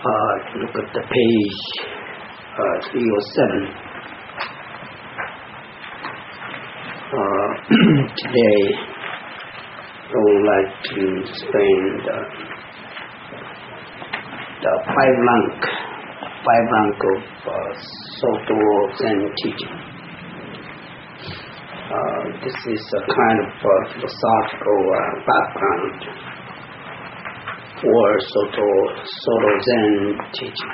Look at the page 307. Today I would like to explain the five rank of Soto Zen teaching. This is a kind of philosophical background for Soto Zen teaching.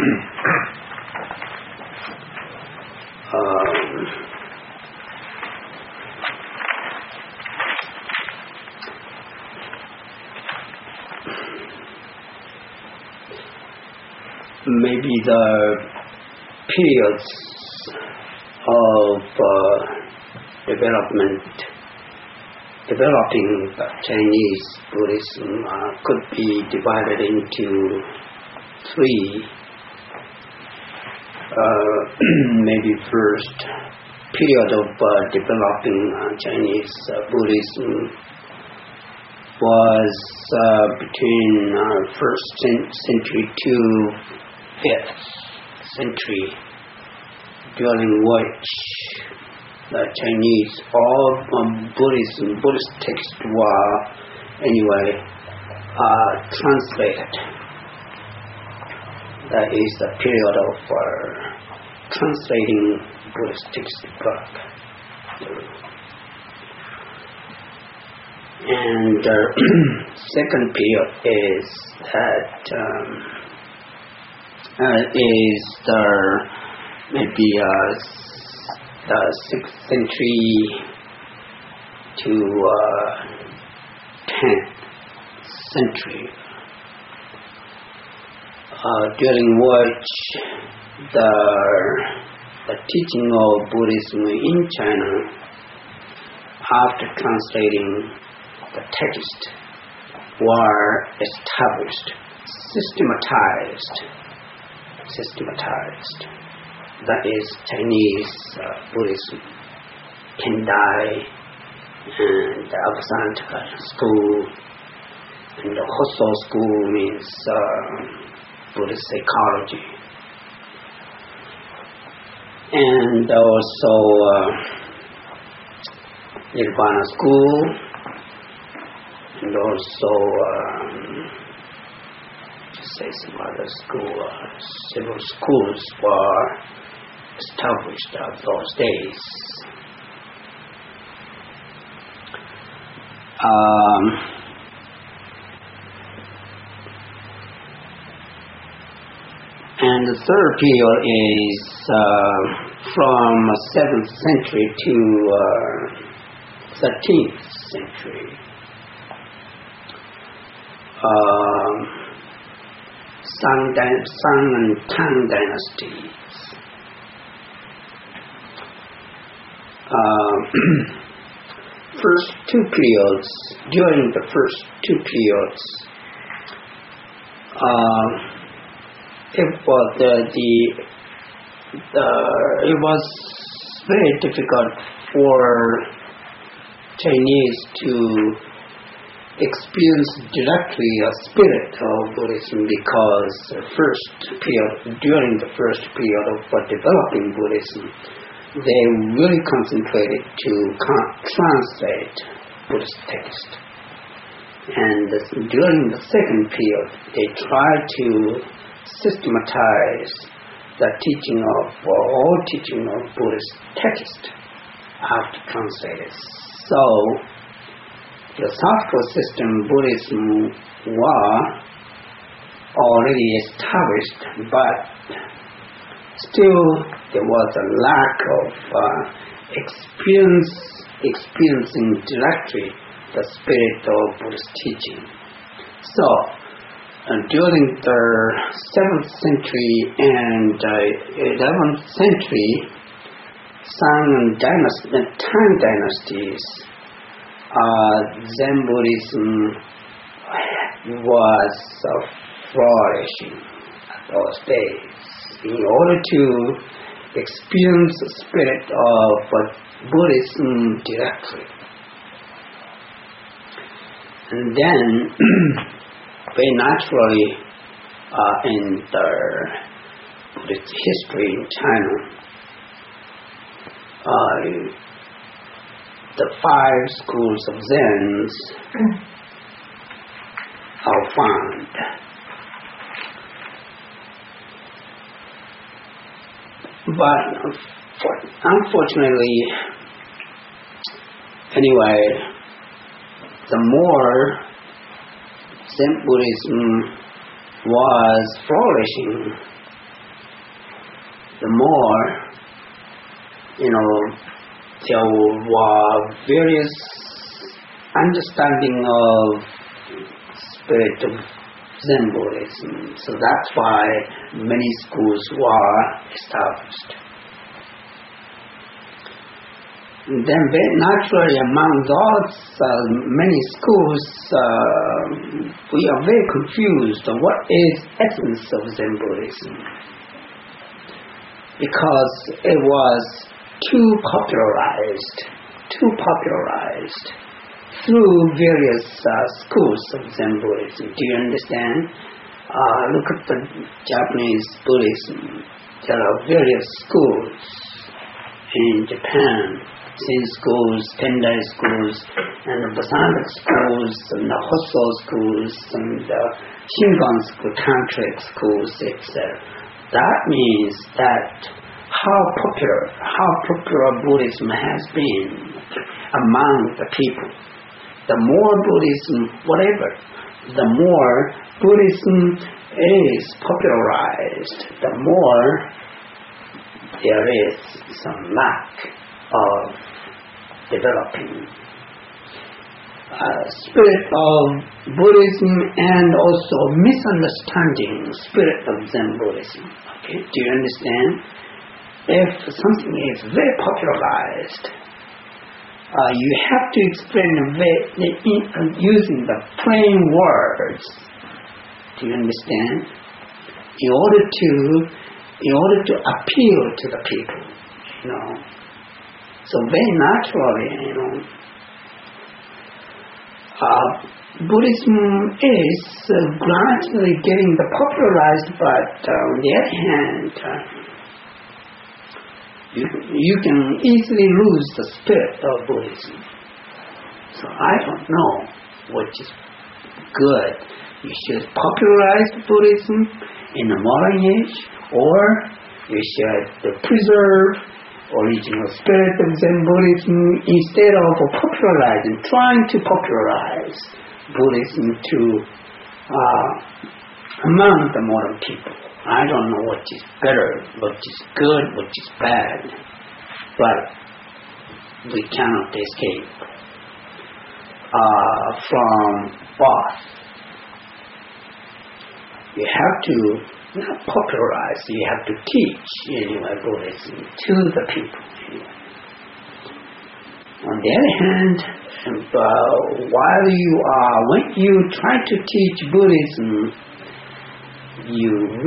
Maybe the periods of developing Chinese Buddhism could be divided into three. Maybe first period of developing Chinese Buddhism was between 1st century to 5th century, during which the Chinese, all Buddhist texts were anyway translated. That is the period of translating Buddhist textbook. And the second period is maybe the 6th century to 10th century, during which the teaching of Buddhism in China, after translating the text, were established, systematized. That is Chinese Buddhism, Kendai and the Abhisanta school, and the Hosso school means Buddhist psychology, and also Nirvana school, and also some other school, several schools were established of those days. And the third period is from 7th century to 13th century. Song and Tang dynasties. During the first two periods, it was very difficult for Chinese to experience directly a spirit of Buddhism, because during the first period of developing Buddhism, they really concentrated to translate Buddhist text. And during the second period, they tried to systematize the teaching of Buddhist text after translated. So, philosophical system Buddhism were already established, but still there was a lack of experiencing directly the spirit of Buddhist teaching. So, during the 7th century and 11th century, Song and Tang dynasties, Zen Buddhism was flourishing at those days. In order to experience the spirit of Buddhism directly. And then, very naturally, in the Buddhist history in China. The 5 schools of Zen are found. But unfortunately, anyway, the more Zen Buddhism was flourishing, the more, there were various understanding of spirit of Zen Buddhism. So that's why many schools were established. And then very naturally among those many schools, we are very confused on what is essence of Zen Buddhism. Because it was too popularized through various schools of Zen Buddhism. Do you understand? Look at the Japanese Buddhism. There are various schools in Japan. Zen schools, Tendai schools, and the Bassanic schools, and the Hosso schools, and the Shingon school, Tantric schools, etc. That means that how popular Buddhism has been among the people. The more Buddhism, the more Buddhism is popularized, the more there is some lack of developing spirit of Buddhism and also misunderstanding spirit of Zen Buddhism. Okay, do you understand? If something is very popularized, you have to explain using the plain words. Do you understand? In order to appeal to the people, So very naturally, Buddhism is gradually getting popularized, but on the other hand, you can easily lose the spirit of Buddhism. So I don't know which is good. You should popularize Buddhism in the modern age, or you should preserve original spirit of Zen Buddhism instead of trying to popularize Buddhism among the modern people. I don't know what is better, what is good, what is bad, but we cannot escape from both. You have to not popularize, you have to teach Buddhism to the people. On the other hand, when you try to teach Buddhism, you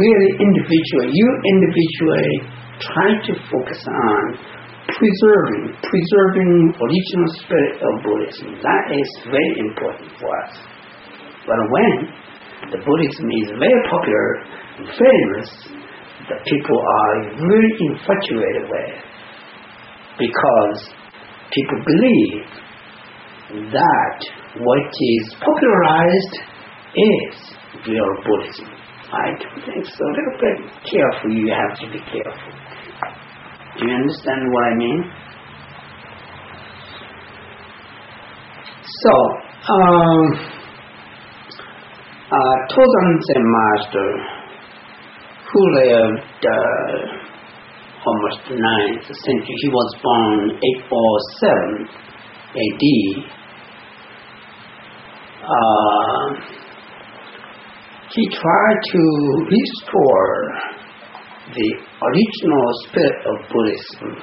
individually try to focus on preserving original spirit of Buddhism. That is very important for us. But when the Buddhism is very popular and famous, the people are really infatuated with it, because people believe that what is popularized is real Buddhism. I don't think so. A little bit careful. You have to be careful. Do you understand what I mean? So, Tozan Zen master, who lived almost the 9th century, he was born 847 AD. He tried to restore the original spirit of Buddhism.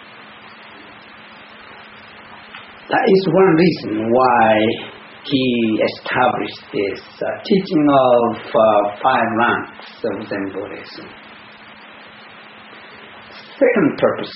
That is one reason why he established this teaching of 5 ranks of Zen Buddhism. Second purpose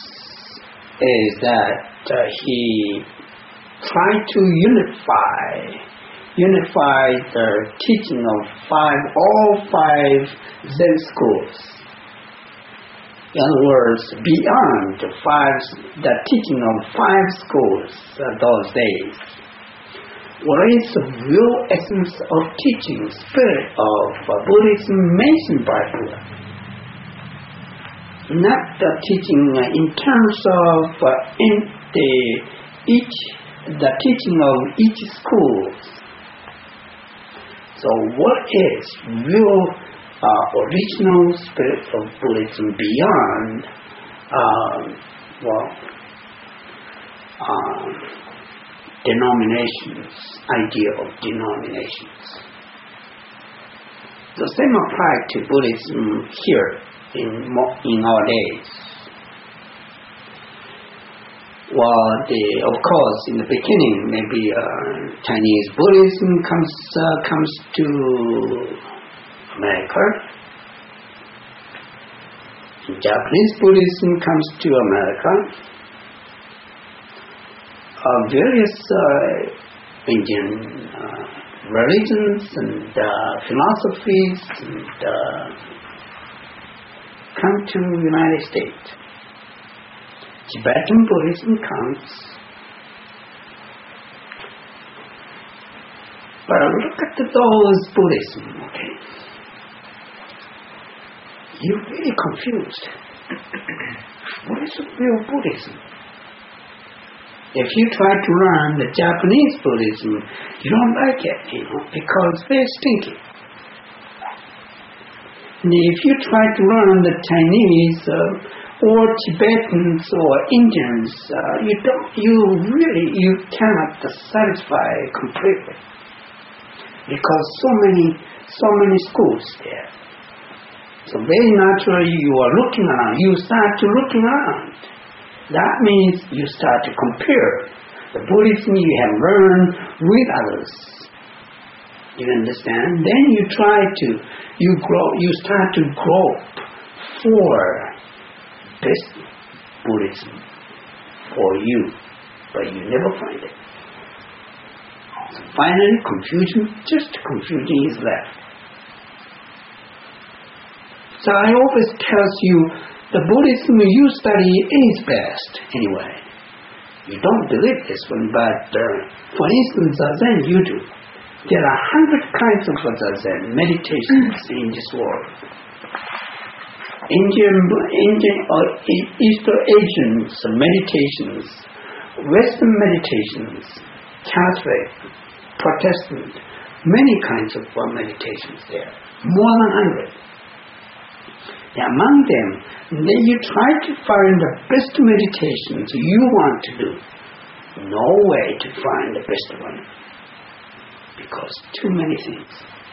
is that he tried to unify unified the teaching of all five Zen schools. In other words, beyond the teaching of five schools those days, what is the real essence of teaching, spirit of Buddhism mentioned by Buddha? Not the teaching in terms of the teaching of each school. So what is real original spirit of Buddhism beyond denominations, idea of denominations? The same applies to Buddhism here in our days. Of course, in the beginning, maybe Chinese Buddhism comes to America. Japanese Buddhism comes to America. Various Indian religions and philosophies come to the United States. Tibetan Buddhism comes. But look at those Buddhism, okay? You're really confused. What is real Buddhism? If you try to learn the Japanese Buddhism, you don't like it, because they're stinky. And if you try to learn the Chinese or Tibetans or Indians, you cannot satisfy completely, because so many schools there. So very naturally you are looking around. You start to looking around. That means you start to compare the Buddhism you have learned with others. You understand? Then you start to grope for best Buddhism for you, but you never find it. So finally, just confusion is left. So I always tell you, the Buddhism you study is best anyway. You don't believe this one, but for instance, Zazen you do. There are 100 kinds of Zazen meditations in this world. Indian or East Asian meditations, Western meditations, Catholic, Protestant, many kinds of meditations there, more than 100. Among them, then you try to find the best meditations you want to do. No way to find the best one, because too many things.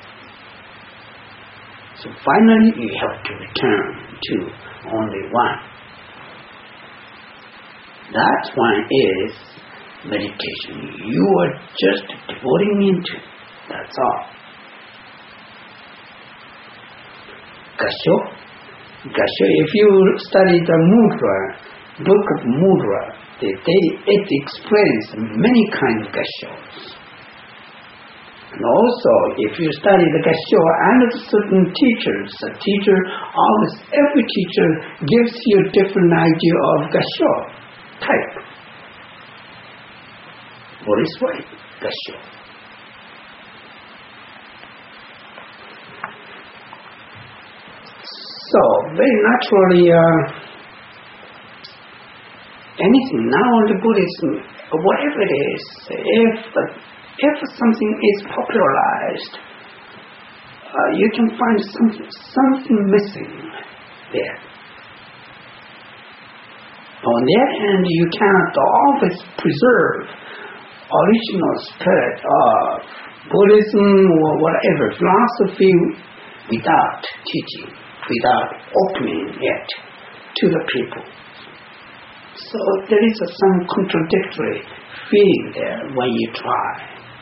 So finally, you have to return to only one. That one is meditation. You are just devoting into. That's all. Gasho, if you study the Mudra, book of Mudra, it explains many kinds of Gashos. And also, if you study the Gasho under certain teachers, every teacher gives you a different idea of Gasho type. What is right? Gasho. So, very naturally, anything now in the Buddhism, whatever it is, if something is popularized, you can find something missing there. On the other hand, you cannot always preserve original spirit of Buddhism or whatever philosophy without teaching, without opening it to the people. So there is some contradictory feeling there when you try.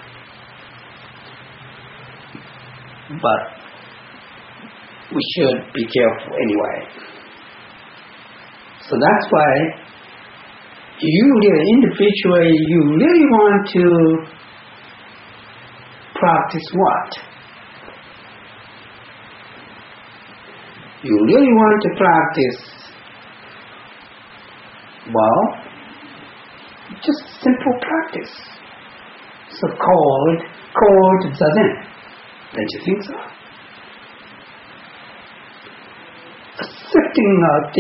But we should be careful anyway. So that's why you individually, you really want to practice what? You really want to practice, well, just simple practice. So called Zazen. Don't you think so? Accepting of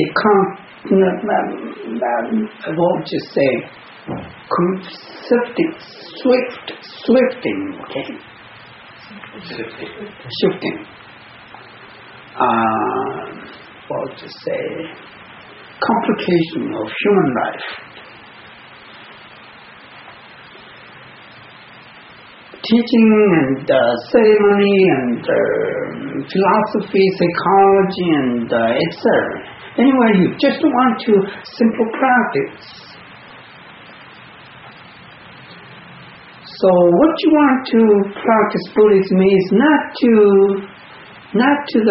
the what would you say? Swifting, okay? Shifting. What would you say? Complication of human life. Teaching and ceremony and philosophy, psychology, and etc. Anyway, you just want to simple practice. So what you want to practice Buddhism is not to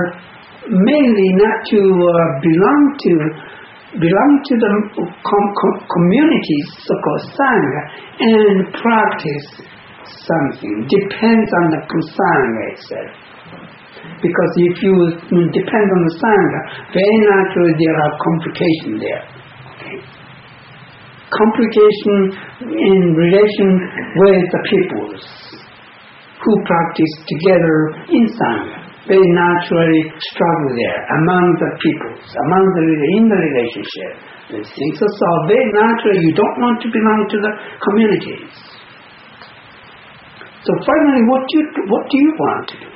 belong to the communities, so-called Sangha, and practice something. Depends on the Sangha itself. Because if you depend on the Sangha, very naturally there are complications there. Okay? Complication in relation with the peoples who practice together in Sangha. Very naturally struggle there among the peoples, in the relationship. These things are so very naturally you don't want to belong to the communities. So finally, what do you want to do?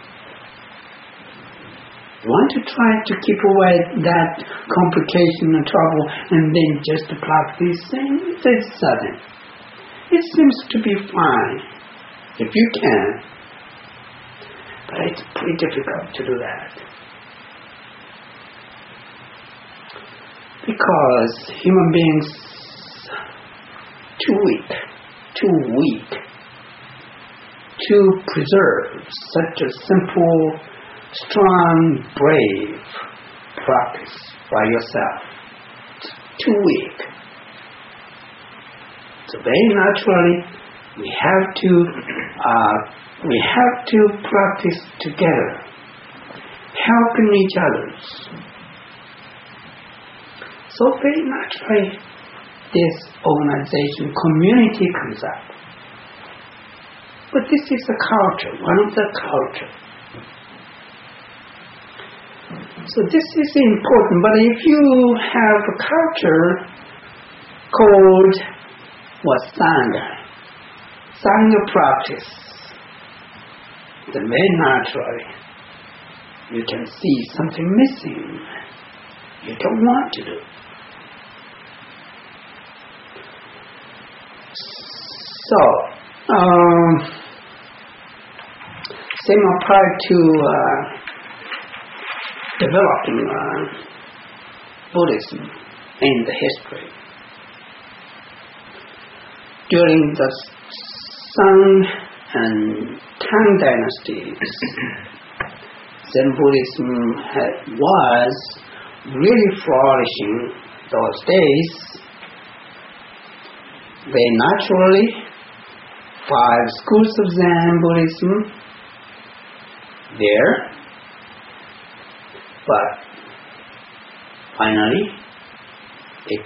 You want to try to keep away that complication and trouble and then just practice things? It's sudden. It seems to be fine, if you can. But it's pretty difficult to do that. Because human beings too weak to preserve such a simple, strong, brave practice by yourself. It's too weak. So very naturally, we have to practice together, helping each other. So very naturally, this organization, community comes up. But this is a culture, one of the culture. So this is important. But if you have a culture called Sangha practice, then very naturally you can see something missing. You don't want to do. So, same apply to developing Buddhism in the history. During the Song and Tang dynasties, Zen Buddhism was really flourishing those days. Very naturally, 5 schools of Zen Buddhism there, but finally it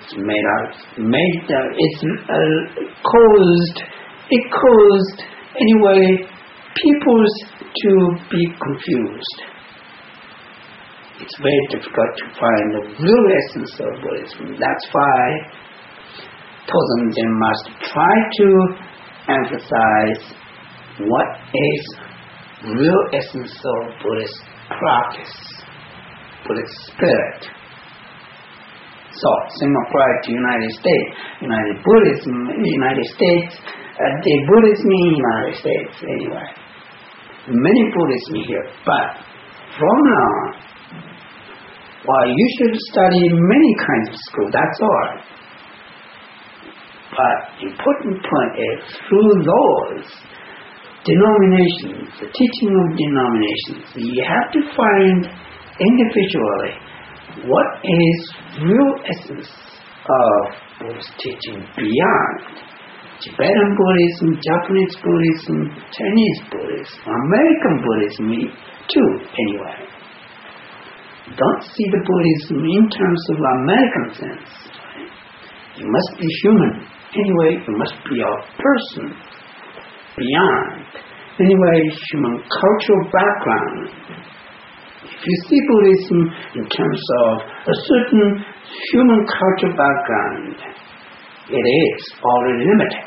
caused anyway people to be confused. It's very difficult to find the real essence of Buddhism. That's why Tozen Zen must try to emphasize what is real essence of Buddhist practice, Buddhist spirit. So, same apply to United States. United Buddhism in the United States, the Buddhism in the United States anyway. Many Buddhism here, but from now on, well, you should study many kinds of schools, that's all. But important point is through those denominations, the teaching of denominations, you have to find individually what is real essence of Buddhist teaching beyond Tibetan Buddhism, Japanese Buddhism, Chinese Buddhism, American Buddhism too, anyway. Don't see the Buddhism in terms of American sense. Right? You must be human. Anyway, you must be a person beyond. Anyway, human cultural background. If you see Buddhism in terms of a certain human cultural background, it is already limited.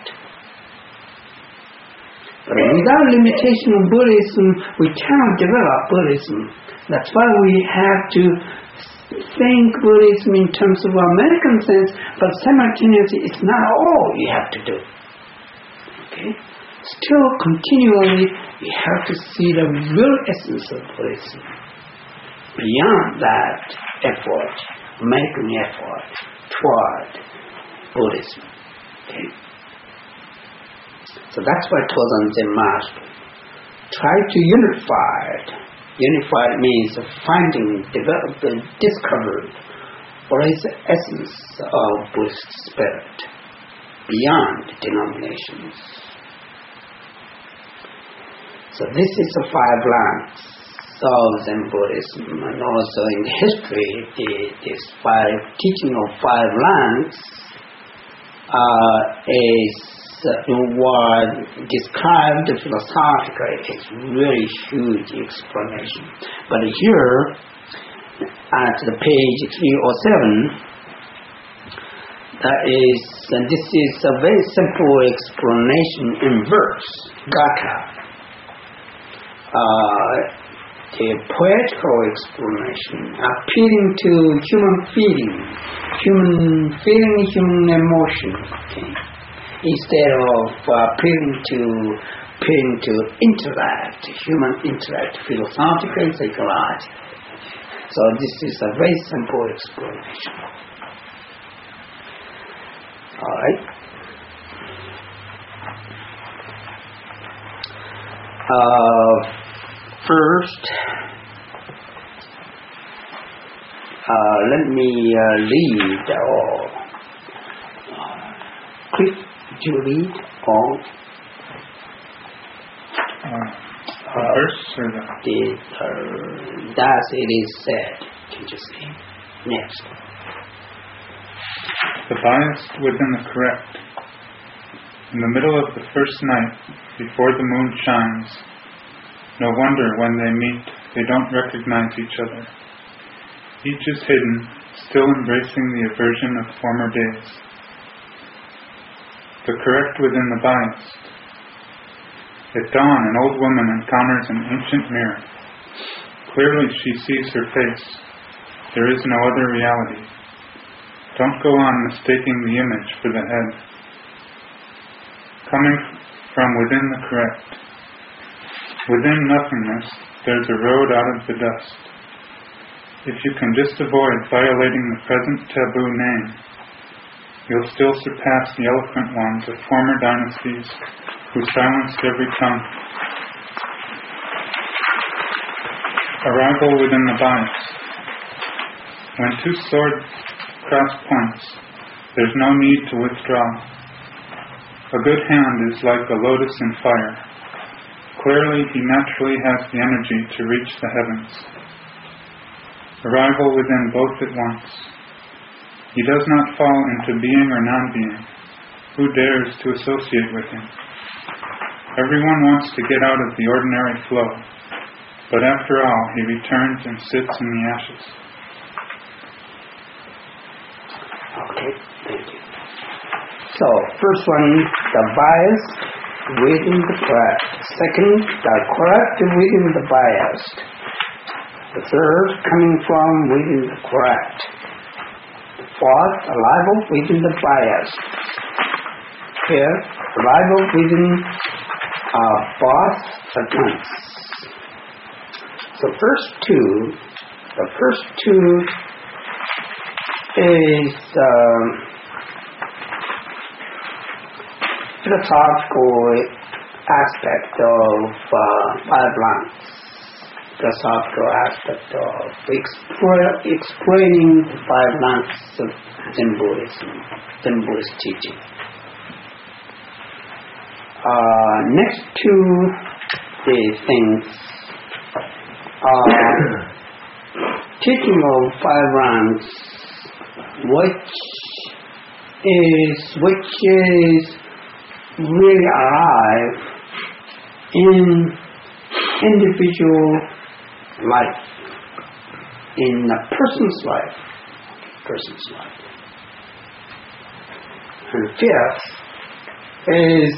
But without limitation of Buddhism, we cannot develop Buddhism. That's why we have to think Buddhism in terms of American sense, but simultaneously it's not all you have to do. Okay? Still, continually, you have to see the real essence of Buddhism. Beyond that effort, American effort toward Buddhism. Okay? So that's why Tosan Zen master tried to unify it. Unified means finding, developing, discovered what is the essence of Buddhist spirit beyond denominations. So this is the 5 lands of Zen Buddhism, and also in history, this teaching of 5 lands is was described philosophically. It's really huge explanation. But here, at the page 307, this is a very simple explanation in verse, Gatha. The poetical explanation, appealing to human feeling, human emotion. Okay. Instead of appealing to intellect, human intellect, philosophically, psychologically. So this is a very simple explanation. All right. First, let me read all. Quick. Do you read all? Verse or thus it is said. Can you say next? The biased within the correct. In the middle of the first night, before the moon shines, no wonder when they meet, they don't recognize each other. Each is hidden, still embracing the aversion of former days. The correct within the biased. At dawn, an old woman encounters an ancient mirror. Clearly she sees her face. There is no other reality. Don't go on mistaking the image for the head. Coming from within the correct. Within nothingness, there's a road out of the dust. If you can just avoid violating the present taboo name, you'll still surpass the eloquent ones of former dynasties who silenced every tongue. Arrival within the bias. When 2 swords cross points, there's no need to withdraw. A good hand is like a lotus in fire. Clearly, he naturally has the energy to reach the heavens. Arrival within both at once. He does not fall into being or non-being. Who dares to associate with him? Everyone wants to get out of the ordinary flow, but after all, he returns and sits in the ashes. Okay, thank you. So, first one, the biased within the correct. Second, the correct within the biased. The third, coming from within the correct. Fourth, arrival within the bias. Here, arrival within both attempts. So the first two is philosophical aspect of 5 lands. Philosophical aspect of explaining the 5 lands of Zen Buddhism, Zen Buddhist teaching. next to the things, teaching of five ranks, which is really alive in individual life, in a person's life. And fifth is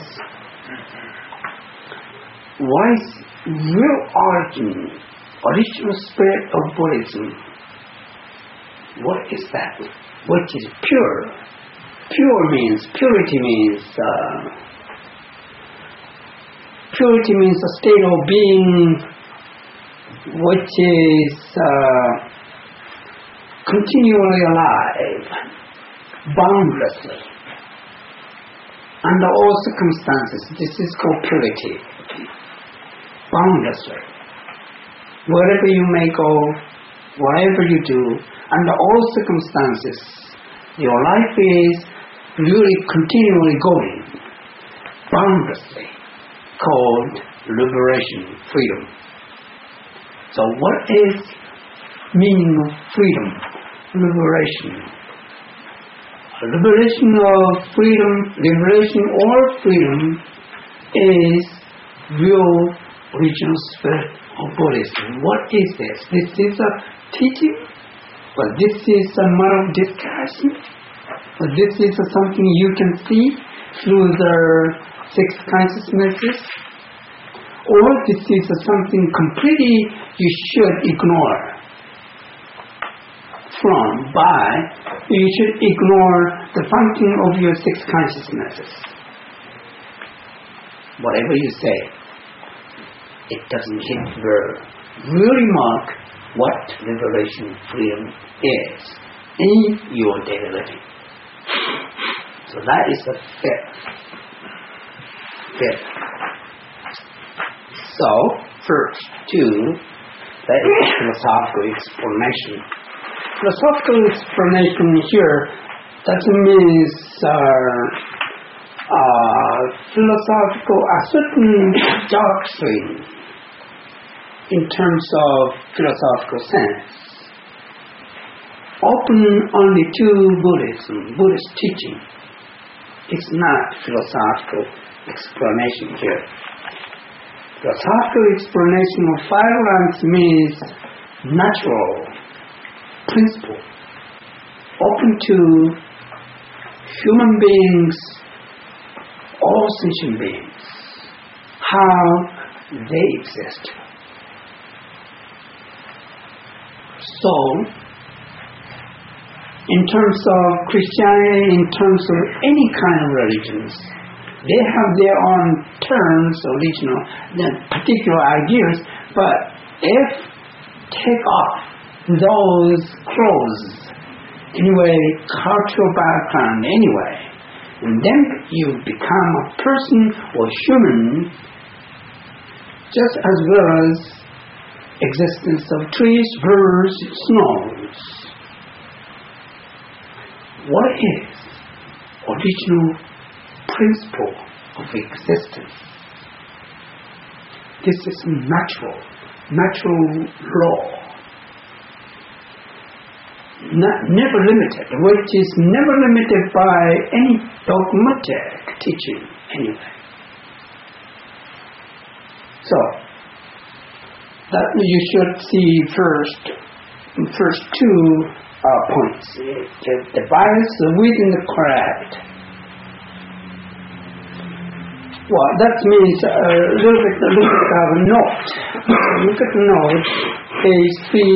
what is real origin, original spirit of Buddhism. What is that? Which is pure. Purity means a state of being which is continually alive, boundlessly, under all circumstances. This is called purity. Boundlessly. Wherever you may go, whatever you do, under all circumstances, your life is really continually going, boundlessly, called liberation, freedom. So what is meaning of freedom? Liberation. Liberation or freedom is real original spirit of Buddhism. What is this? This is a teaching? But this is a matter of discussion? But this is something you can see through the six consciousnesses? Or this is something completely you should ignore? You should ignore the function of your six consciousnesses. Whatever you say, it doesn't hit the really mark what liberation, freedom is in your daily living. So that is the fifth. So, first two, that is philosophical explanation. Philosophical explanation here doesn't mean philosophical, a certain doctrine in terms of philosophical sense. Open only to Buddhism, Buddhist teaching. It's not philosophical explanation here. Philosophical explanation of five ranks means natural principle, open to human beings, all sentient beings, how they exist. So, in terms of Christianity, in terms of any kind of religions, they have their own terms, original, particular ideas, but if take off those clothes, anyway, cultural background anyway, and then you become a person or human, just as well as existence of trees, birds, snows. What is original principle of existence? This is natural law. Never limited, which is never limited by any dogmatic teaching anyway. So, that you should see first two points. The bias within the correct. Well, that means a little bit of a note. Look at the note, page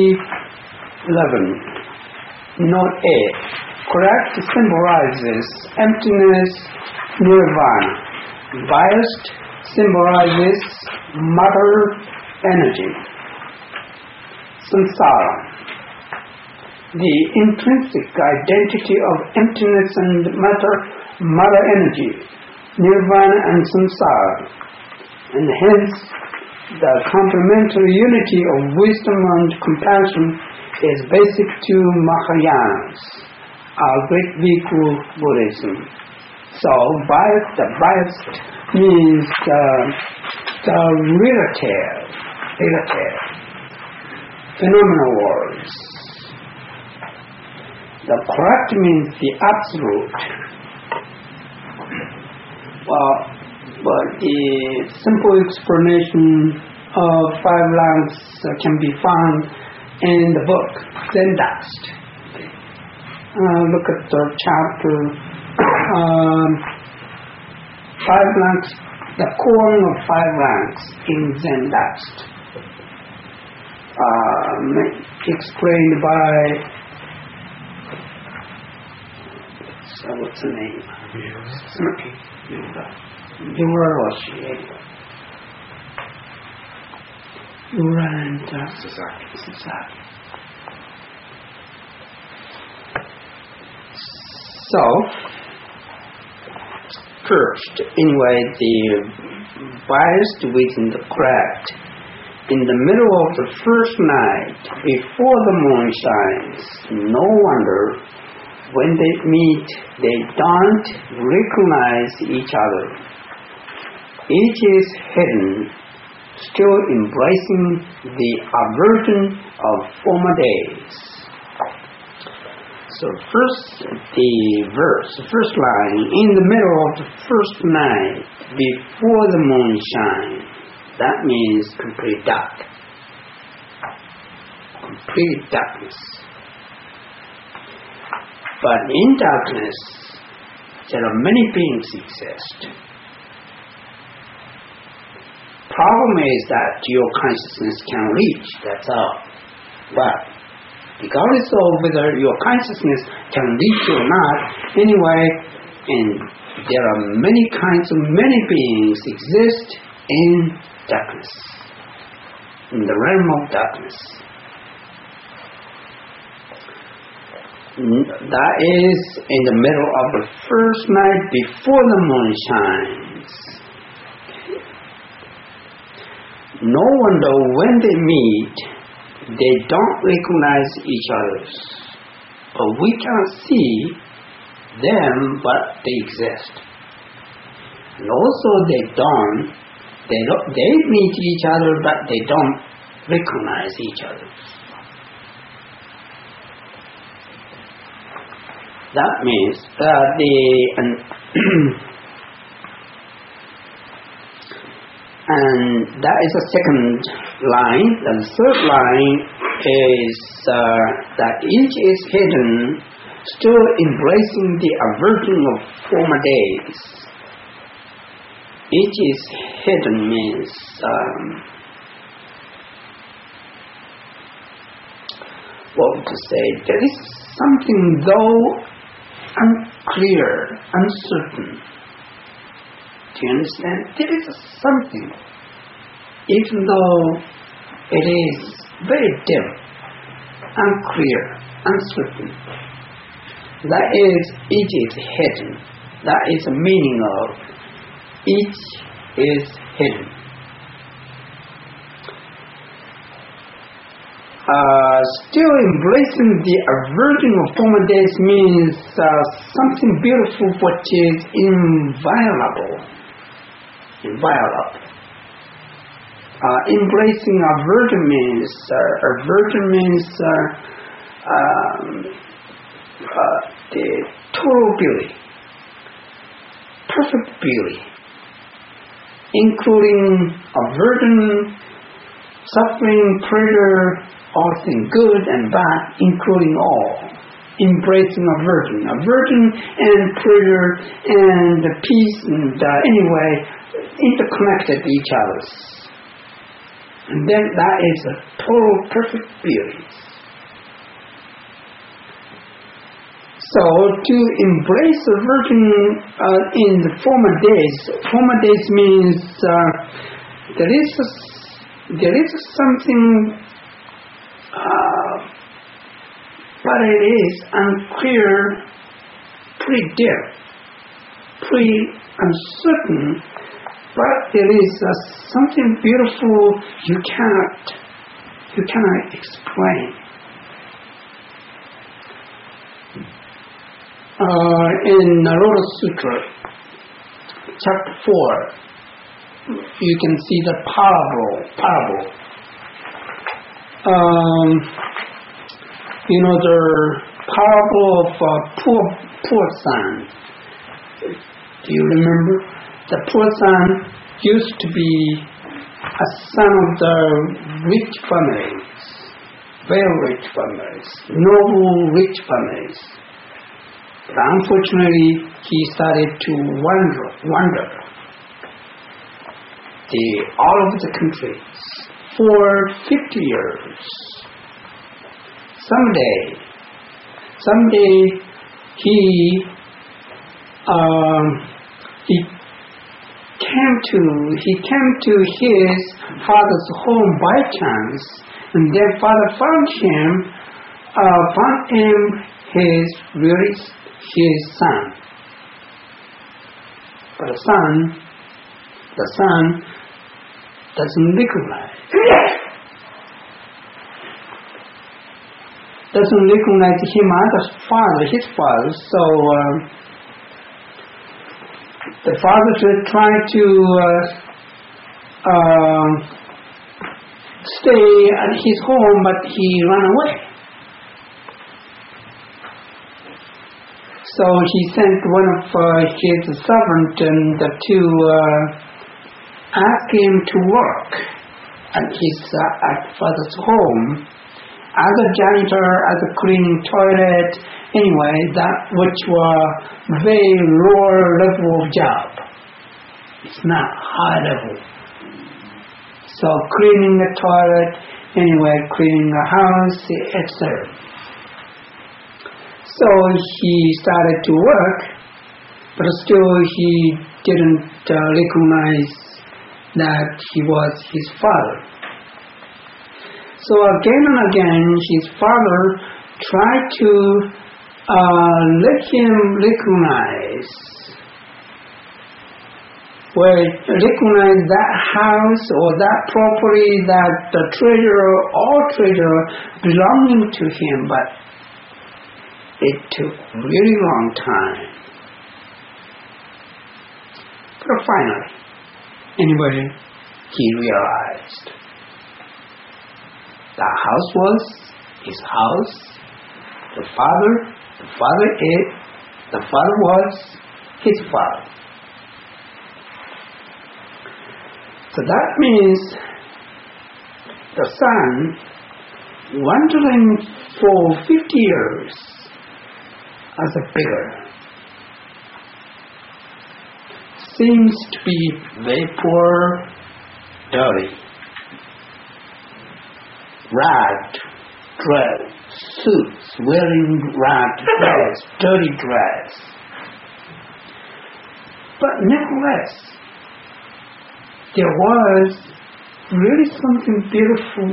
311. Note A. Correct symbolizes emptiness, nirvana. Biased symbolizes matter, energy. Samsara. The intrinsic identity of emptiness and matter energy. Nirvana and samsara. And hence, the complementary unity of wisdom and compassion is basic to Mahayanas, our great Bhikkhu Buddhism. So, the biased means the relative phenomenal worlds. The correct means the absolute. Well, but the simple explanation of five languages can be found in the book Zen Dust. Look at the chapter five languages, the core of five languages in Zen Dust, explained by what's the name? Yura and Sasaki. So, first, anyway, the biased within the correct. In the middle of the first night, before the moon shines, no wonder when they meet, they don't recognize each other. Each is hidden, still embracing the aversion of former days. So first, the first line, in the middle of the first night, before the moon shines, that means complete dark. Complete darkness. But in darkness, there are many beings exist. Problem is that your consciousness can reach, that's all. But regardless of whether your consciousness can reach or not, anyway, and there are many kinds of many beings exist in darkness, in the realm of darkness. That is in the middle of the first night before the moon shines. No wonder when they meet, they don't recognize each other. But we can't see them, but they exist. And also they meet each other, but they don't recognize each other. That means and that is the second line. The third line is that each is hidden, still embracing the aversion of former days. Each is hidden means what to say? There is something though unclear, uncertain. Do you understand? There is something, even though it is very dim, unclear, uncertain. That is, each is hidden. That is the meaning of each is hidden. Still embracing the aversion of former days means something beautiful which is inviolable. Embracing aversion means the total beauty, perfect beauty, including aversion, suffering, pleasure, all things good and bad, including all. Embracing aversion and pleasure and peace and anyway, interconnected each other. And then that is a total perfect beauty. So to embrace aversion in the former days means there is something. But it is unclear, pretty dim, pretty uncertain, but there is something beautiful you cannot explain. In Naroda Sutra, chapter 4, you can see the parable. The parable of poor son. Do you remember? The poor son used to be a son of the rich families, very rich families, noble rich families. But unfortunately, he started to wander all over the country for 50 years. Someday he came to his father's home by chance, and then father found him his son. But the son doesn't recognize him as his father. So the father tried to stay at his home, but he ran away. So he sent one of his servants to ask him to work at his father's home as a janitor, as a cleaning toilet. Anyway, that which was very lower level of job. It's not high level. So cleaning the toilet, anyway, cleaning the house, etc. So he started to work, but still he didn't recognize that he was his father. So again and again, his father tried to let him recognize that house or that property, that the treasure belonging to him, but it took really long time. But finally, anyway, he realized the house was his house. The father was his father. So that means the son, wandering for 50 years as a beggar, seems to be very poor, dirty, ragged dress, suits, wearing ragged dress, dirty dress. But nevertheless, there was really something beautiful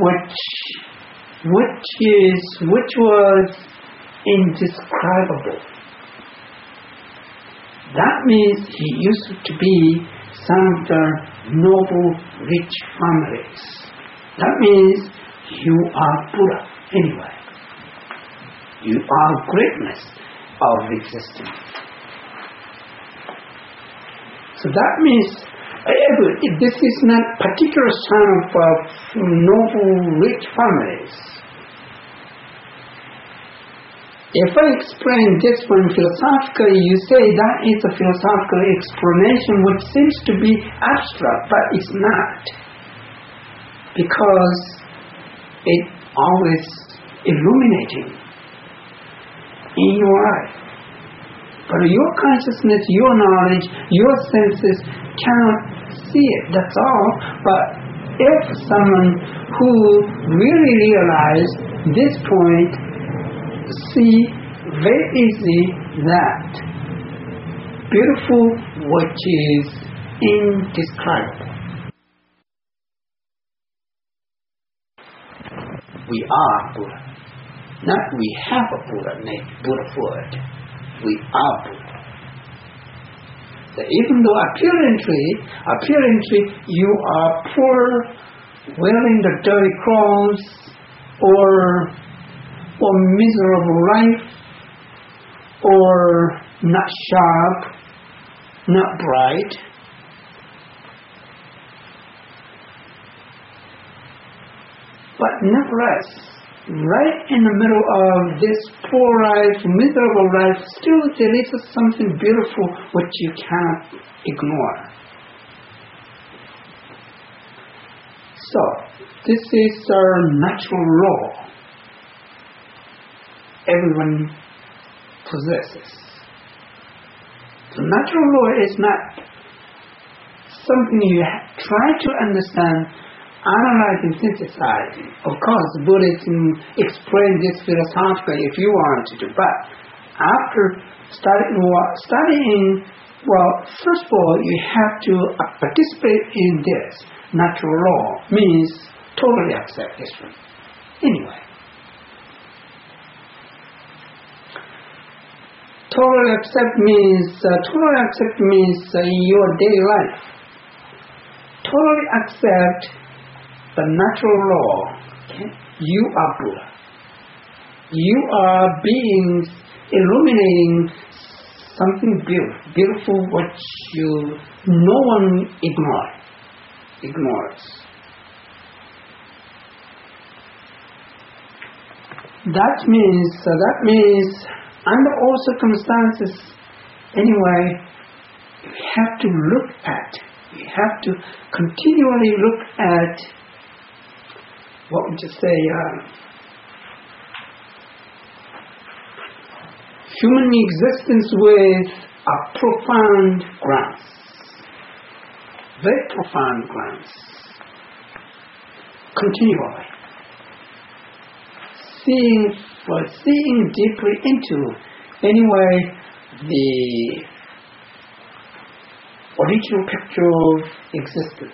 which was indescribable. That means he used to be some of the noble, rich families. That means you are Buddha anyway. You are greatness of existence. So that means this is not particular son of noble, rich families. If I explain this one philosophically, you say that is a philosophical explanation which seems to be abstract, but it's not. Because it always illuminating in your life. But your consciousness, your knowledge, your senses cannot see it, that's all. But if someone who really realized this point, see very easy that beautiful which is indescribable. We are Buddha. Not we have a Buddha named Buddha word. We are Buddha. So even though apparently you are poor, wearing the dirty clothes, or miserable life, or not sharp, not bright, But nevertheless, right in the middle of this poor life, miserable life, still there is something beautiful which you cannot ignore. So, this is our natural law. Everyone possesses. The natural law is not something you try to understand, analyze and synthesize. Of course, Buddhism explains this philosophically if you want to, but after studying, well, first of all, you have to participate in this. Natural law means totally accept this one. Anyway. Totally accept means in your daily life. Totally accept the natural law. Okay? You are Buddha. You are beings illuminating something beautiful which no one ignores. That means under all circumstances, anyway, you have to look at, you have to continually look at, what would you say, human existence with a profound glance, very profound glance, continually. Seeing deeply into, anyway, the original picture of existence.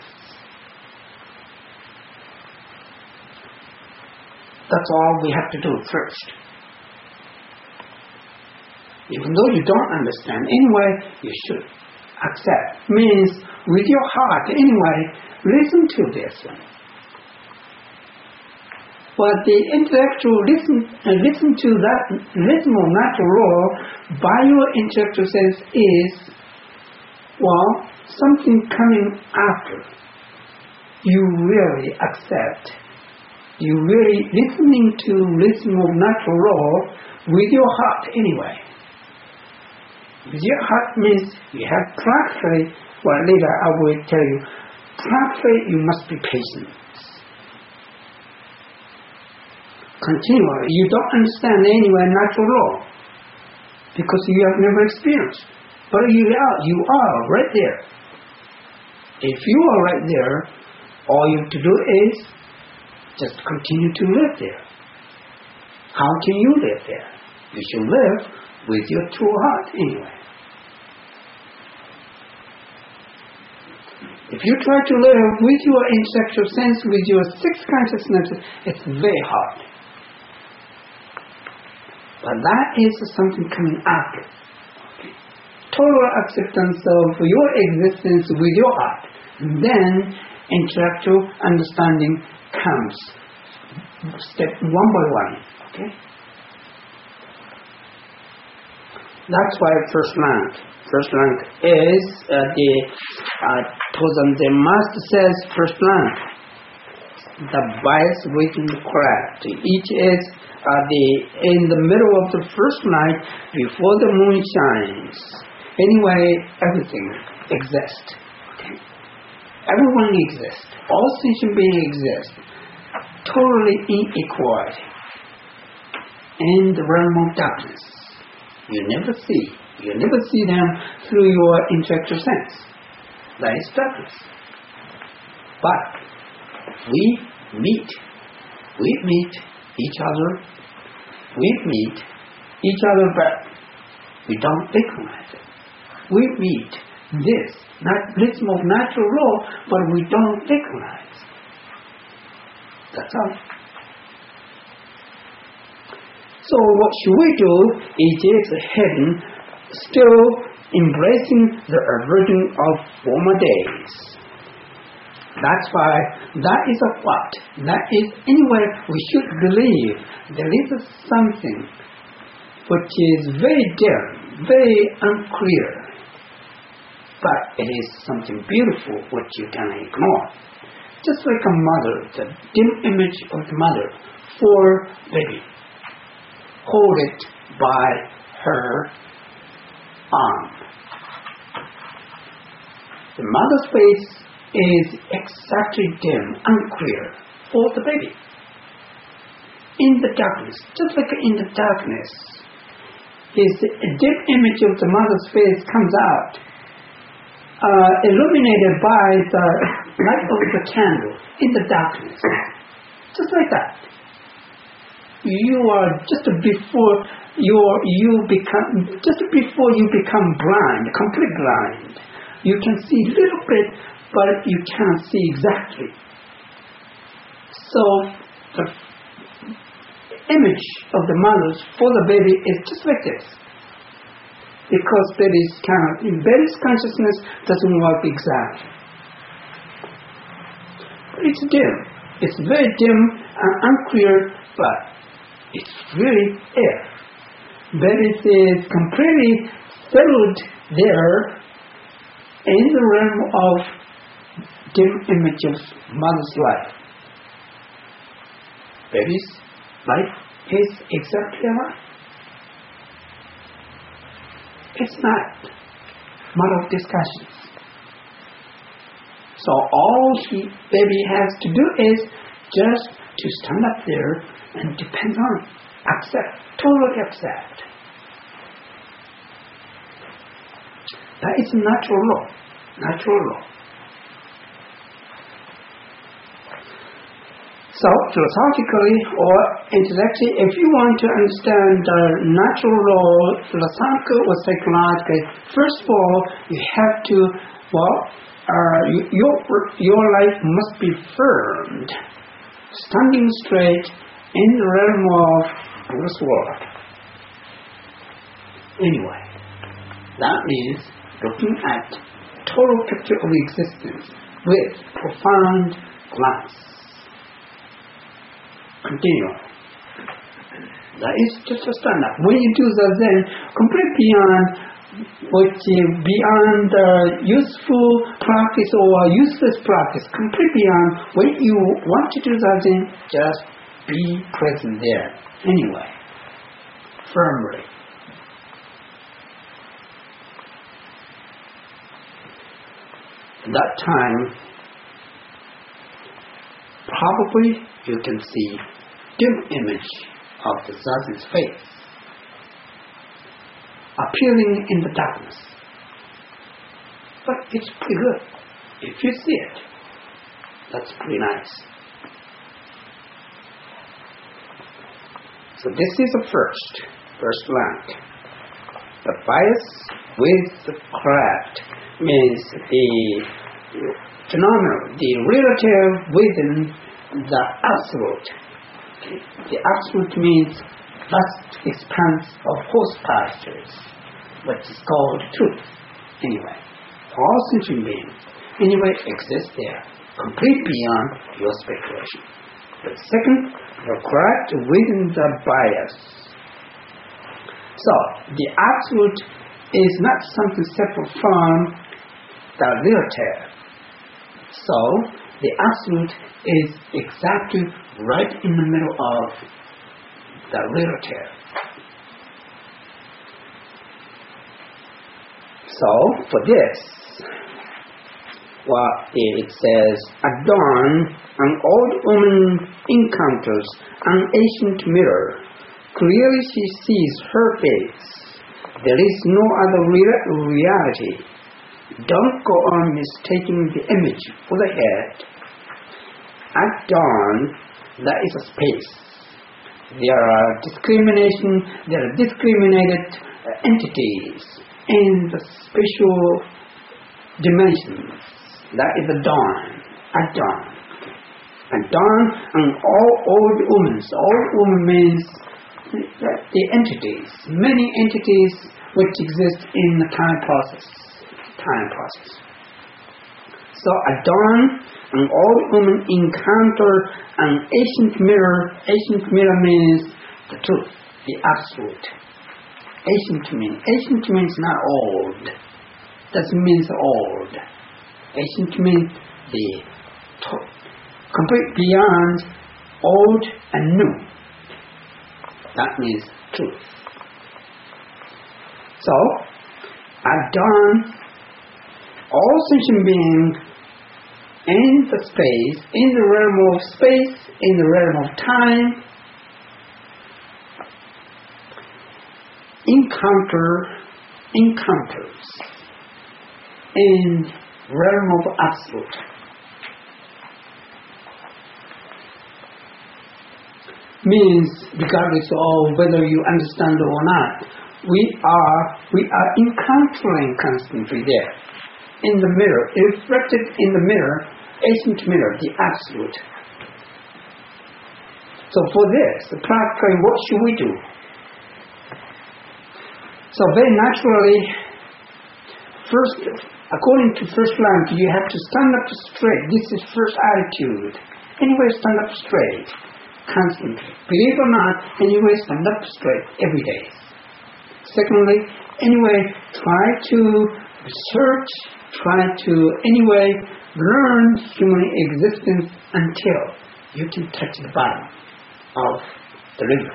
That's all we have to do first. Even though you don't understand, anyway, you should accept. Means with your heart, anyway, listen to this one. But the intellectual listen to that rhythm of natural law by your intellectual sense is, well, something coming after. You really accept. You really listening to rhythm of natural law with your heart anyway. With your heart means you have practically, well later I will tell you, practically you must be patient. Continually. You don't understand anyway natural law because you have never experienced. But you are right there. If you are right there, all you have to do is just continue to live there. How can you live there? You should live with your true heart anyway. If you try to live with your intellectual sense, with your sixth consciousness, it's very hard. But that is something coming after. Okay. Total acceptance of your existence with your heart. And then intellectual understanding comes. Step one by one. Okay. That's why first rank is the Tozan Master says first rank. The bias within the craft. Each is in the middle of the first night before the moon shines. Anyway, everything exists. Okay? Everyone exists. All sentient beings exist. Totally in equality. In the realm of darkness. You never see them through your intellectual sense. That is darkness. But we meet each other. We meet each other, but we don't recognize it. We meet this, not rhythm of natural law, but we don't recognize. That's all. So what should we do? It is hidden, still embracing the aversion of former days. That's why that is a what? That is anyway we should believe there is something which is very dim, very unclear. But it is something beautiful which you cannot ignore. just like a mother, the dim image of the mother for baby. Hold it by her arm. The mother's face is exactly dim, unclear for the baby. In the darkness, just like in the darkness, a dim image of the mother's face comes out, illuminated by the light of the candle in the darkness. Just like that. You are just before you become blind, complete blind. You can see a little bit, but you cannot see exactly. So the image of the mother for the baby is just like this. Because baby's consciousness doesn't work exactly. It's dim. It's very dim and unclear, but it's really air. Baby is completely settled there in the realm of dim image of mother's life. Baby's life is exactly alive. It's not matter of discussions. So all baby has to do is just to stand up there and depend on, accept, totally accept. That is natural law. Natural law. So, philosophically or intellectually, if you want to understand the natural law, philosophical or psychologically, first of all, you have to, your life must be firm, standing straight in the realm of this world. Anyway, that means looking at total picture of existence with profound glance. Continue. That is just a stand-up. When you do the Zen, complete beyond useful practice or useless practice, complete beyond, when you want to do the Zen, just be present there. Anyway, firmly. At that time, probably you can see dim image of the Zazen's face appearing in the darkness. But it's pretty good. If you see it, that's pretty nice. So this is the first rank. The bias with the correct means the phenomenal, the relative within the absolute. The absolute means vast expanse of host pastures, which is called truth. Anyway, all sentient beings anyway exist there, complete beyond your speculation. But second, the correct within the bias. So the absolute is not something separate from the relative. So the absolute is exactly right in the middle of the relative. So for this, it says, at dawn, an old woman encounters an ancient mirror. Clearly she sees her face. There is no other reality. Don't go on mistaking the image for the head. At dawn, there is a space. There are discriminated entities in the spatial dimensions. That is the dawn. At dawn. At dawn, and all old women. Old woman means the entities, many entities which exist in the time process. So at dawn, an old woman encountered an ancient mirror. Ancient mirror means the truth, the absolute. Ancient means not old. Doesn't mean old. Ancient means the complete beyond old and new. That means truth. So, at dawn, all sentient beings in the space, in the realm of space, in the realm of time, encounters in realm of absolute. Means regardless of whether you understand or not, we are encountering constantly there. In the mirror, reflected in the mirror, ancient mirror, the absolute. So for this, practically, what should we do? So very naturally, first, according to first rank, you have to stand up straight. This is first attitude. Anyway, stand up straight, constantly. Believe it or not, anyway, stand up straight every day. Secondly, anyway, try to research, try to anyway learn human existence until you can touch the bottom of the river.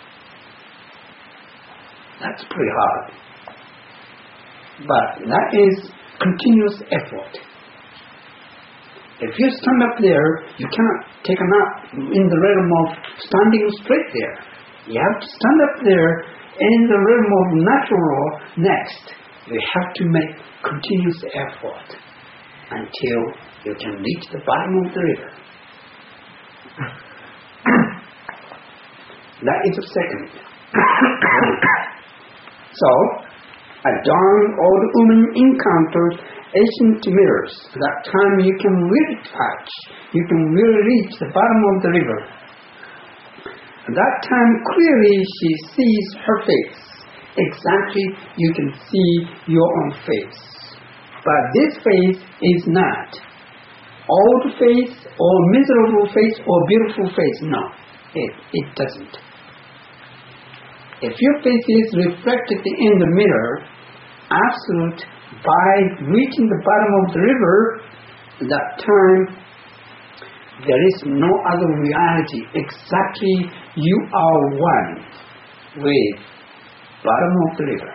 That's pretty hard. But that is continuous effort. If you stand up there, you cannot take a nap in the realm of standing straight there. You have to stand up there in the realm of natural law next. You have to make continuous effort until you can reach the bottom of the river. That is the second. So, at dawn, old woman encounters ancient mirrors. At that time you can really touch, you can really reach the bottom of the river. At that time clearly she sees her face. Exactly you can see your own face. But this face is not old face or miserable face or beautiful face. No, it doesn't. If your face is reflected in the mirror, absolute, by reaching the bottom of the river, at that time there is no other reality. Exactly you are one with bottom of the river.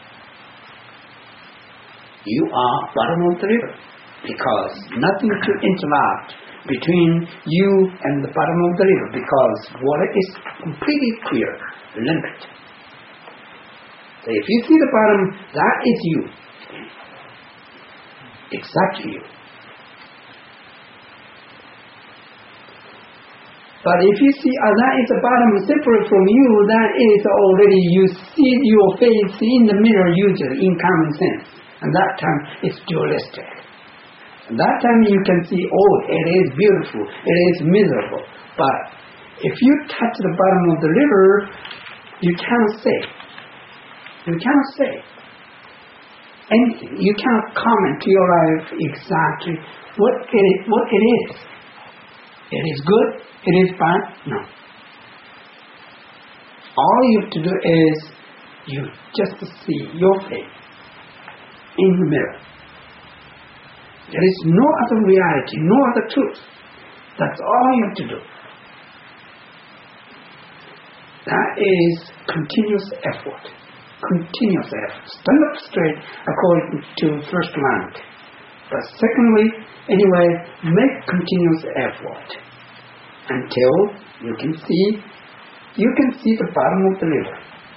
You are bottom of the river because nothing to interrupt between you and the bottom of the river because water is completely clear, limpid. So if you see the bottom, that is you. Exactly you. But if you see that is the bottom separate from you, that is already you see your face in the mirror usually in common sense. And that time it's dualistic. And that time you can see, oh, it is beautiful, it is miserable. But if you touch the bottom of the river, you cannot say. You cannot say anything. You cannot comment to your life exactly what it is. It is good, it is bad, no. All you have to do is you just see your face in the mirror. There is no other reality, no other truth. That's all you have to do. That is continuous effort. Continuous effort. Stand up straight according to first rank. But secondly, anyway, make continuous effort until you can see the bottom of the river.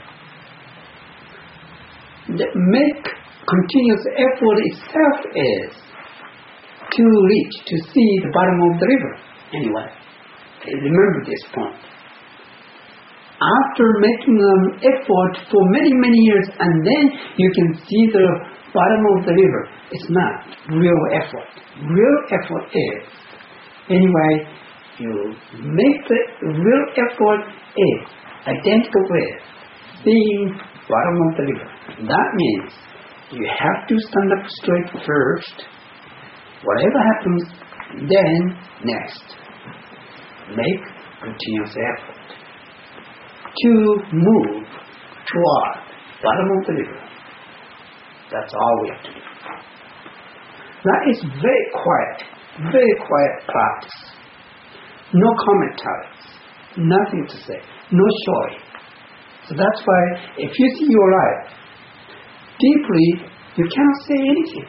Make continuous effort itself is to reach, to see the bottom of the river. Anyway, remember this point. After making an effort for many, many years, and then you can see the bottom of the river, it's not real effort. Real effort is, anyway, you make the real effort is identical with seeing bottom of the river. That means you have to stand up straight first. Whatever happens, then next. Make continuous effort to move toward bottom of the river. That's all we have to do. That is very quiet practice. no commentaries, nothing to say, no showing. So that's why if you see your life deeply, you cannot say anything.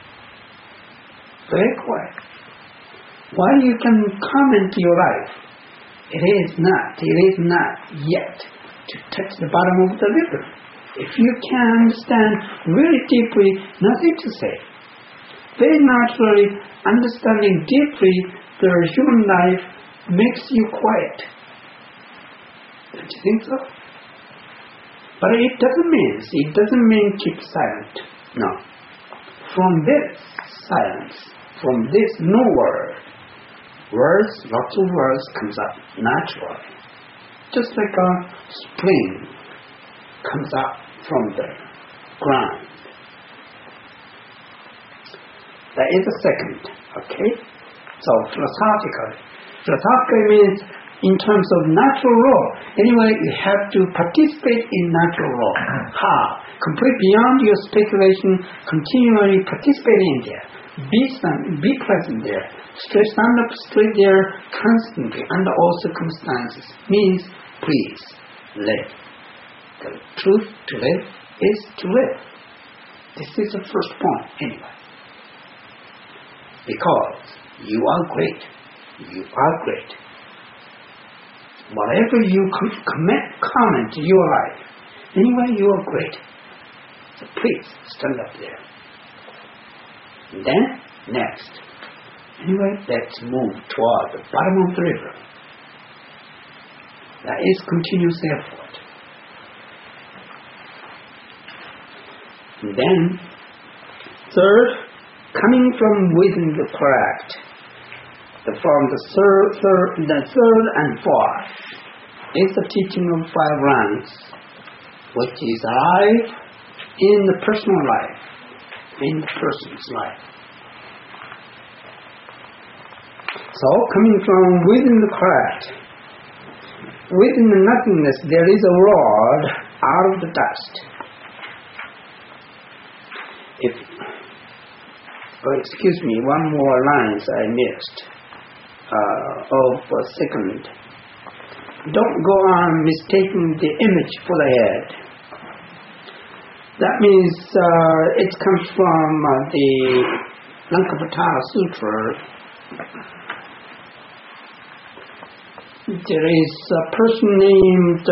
Very quiet. Why you can comment your life? It is not yet to touch the bottom of the river. If you can understand really deeply, nothing to say. Very naturally, understanding deeply the human life makes you quiet. Don't you think so? But it doesn't mean keep silent. No. From this silence, from this no word, lots of words comes up naturally. Just like a spring comes up from the ground. That is the second, okay? So philosophically means in terms of natural law. Anyway, you have to participate in natural law. How? Complete beyond your speculation, continually participate in there. Be present there. Stand up straight there constantly under all circumstances. Means, please, live. The truth to live is to live. This is the first point, anyway. Because you are great. You are great. Whatever you comment to your life, anyway, you are great. So please, stand up there. And then, next. Anyway, let's move toward the bottom of the river. That is continuous effort. And then, third, coming from within the correct. From the third and fourth is the teaching of 5 ranks, which is alive in the personal life, in the person's life. So, coming from within the correct, within the nothingness, there is a rod out of the dust. Excuse me, one more line I missed. Of a second. Don't go on mistaking the image for the head. That means it comes from the Lankavatara Sutra. There is a person named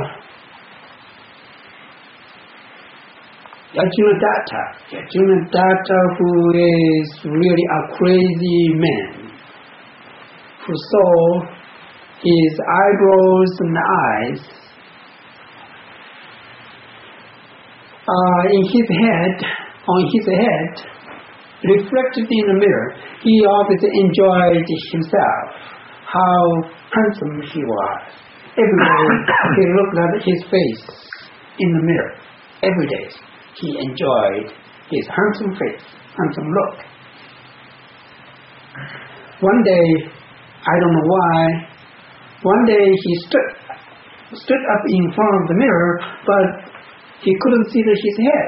Yajunadatta, who is really a crazy man, who saw his eyebrows and eyes on his head, reflected in the mirror. He always enjoyed himself, how handsome he was. Every day he looked at his face in the mirror. Every day he enjoyed his handsome face, handsome look. One day, I don't know why, one day he stood up in front of the mirror, but he couldn't see his head.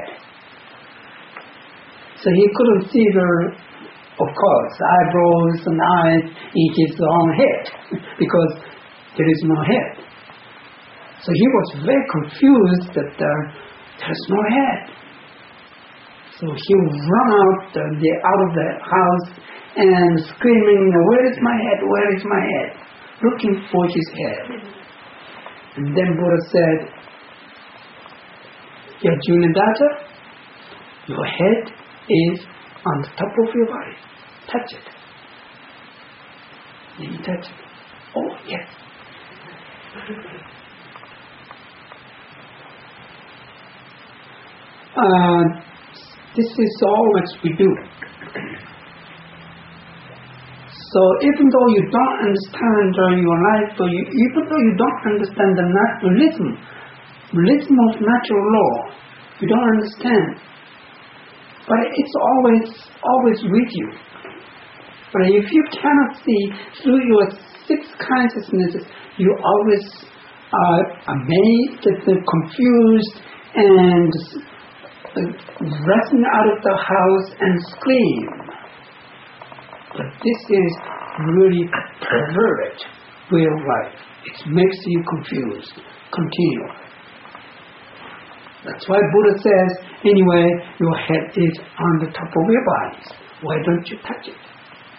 So he couldn't see of course, eyebrows and eyes in his own head, because there is no head. So he was very confused that there is no head. So he ran out of the house and screaming, "Where is my head? Where is my head?" Looking for his head. And then Buddha said, "Yajunadatta, your head is on the top of your body. Touch it." Then he touched it. Oh, yes. This is all what we do. So even though you don't understand your life, even though you don't understand the rhythm of natural law, you don't understand. But it's always with you. But if you cannot see through your 6 consciousnesses, you always are amazed, confused, and rushing out of the house and scream. But this is really pervert way of life. It makes you confused continually. That's why Buddha says, anyway, your head is on the top of your body. Why don't you touch it?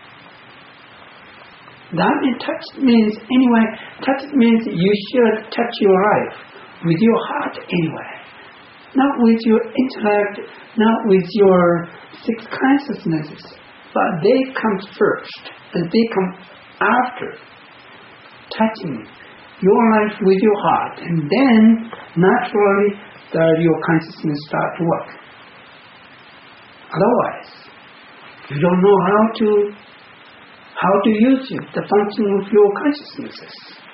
That touch means, anyway, touch means you should touch your life with your heart anyway. Not with your intellect, not with your six consciousnesses, but they come first, and they come after touching your life with your heart, and then naturally your consciousness start to work. Otherwise, you don't know how to use it, the function of your consciousnesses.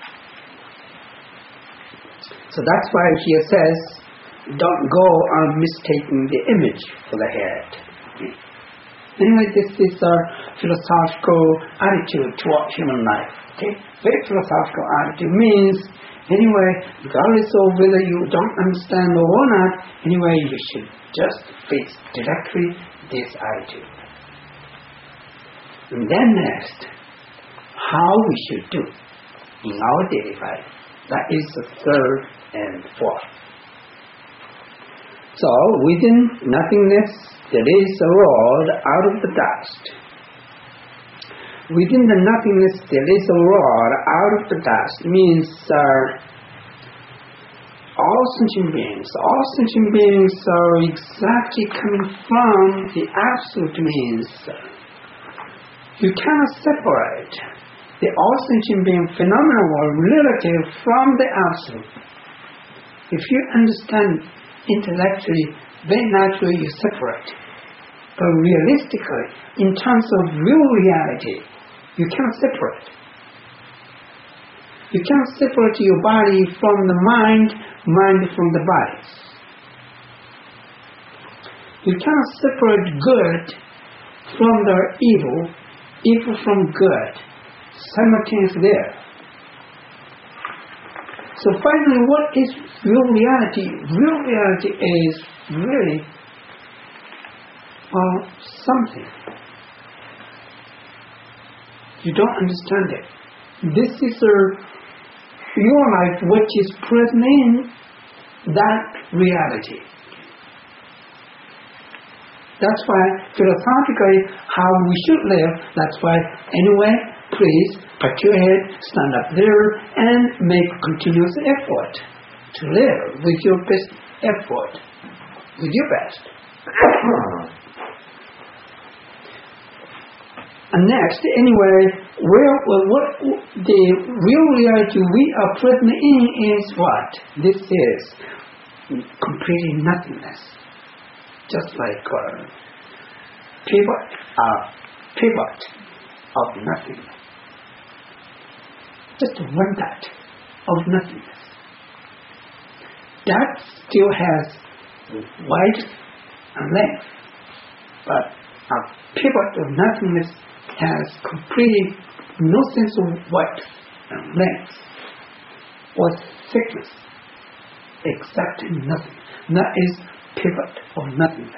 So that's why here says, don't go on mistaking the image for the head. Anyway, this is our philosophical attitude toward human life. Okay? Very philosophical attitude means, anyway, regardless of whether you don't understand or not, anyway, you should just face directly this attitude. And then next, how we should do in our daily life. That is the third and fourth. So, within nothingness, there is a rod out of the dust. Within the nothingness, there is a rod out of the dust. Means all sentient beings. All sentient beings are exactly coming from the absolute means. You cannot separate the all sentient being phenomenal or relative from the absolute. If you understand intellectually, very naturally you separate. But realistically, in terms of real reality, you cannot separate. You cannot separate your body from the mind, mind from the body. You cannot separate good from the evil, evil from good, simultaneously there. So finally, what is real reality? Real reality is really something. You don't understand it. This is your life which is present in that reality. That's why philosophically how we should live, that's why anyway, please pat your head, stand up there and make continuous effort to live with your best effort, with your best. And next, anyway, what the real reality we are present in is what? This is completely nothingness. Just like pivot of nothingness. Just one dot of nothingness. That still has width and length, but a pivot of nothingness has completely no sense of width and length or thickness, except nothing. That is pivot of nothingness.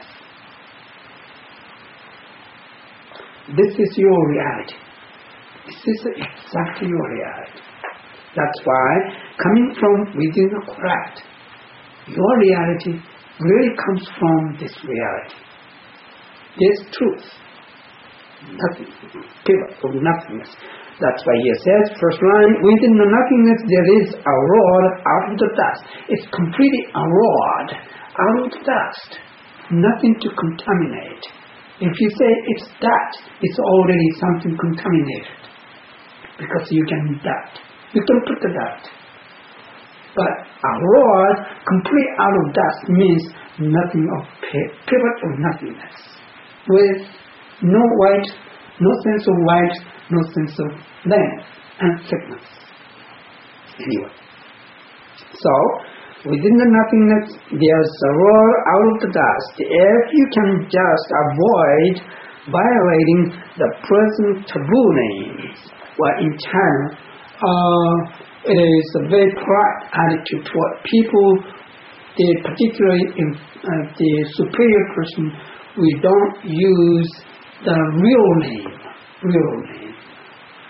This is your reality. This is exactly your reality. That's why coming from within the correct, your reality really comes from this reality. This truth. Nothing. Pivot of nothingness. That's why he says, first line, within the nothingness there is a rod out of the dust. It's completely a rod out of the dust. Nothing to contaminate. If you say it's that, it's already something contaminated. Because you can that. You can put the that. But a rod complete out of dust means nothing of pivot of nothingness. With no weight, no sense of weight, no sense of length and thickness. Anyway. So, within the nothingness, there's a rod out of the dust. If you can just avoid violating the present taboo names, well, in China, it is a very polite attitude toward people, particularly in the superior person. We don't use the real name.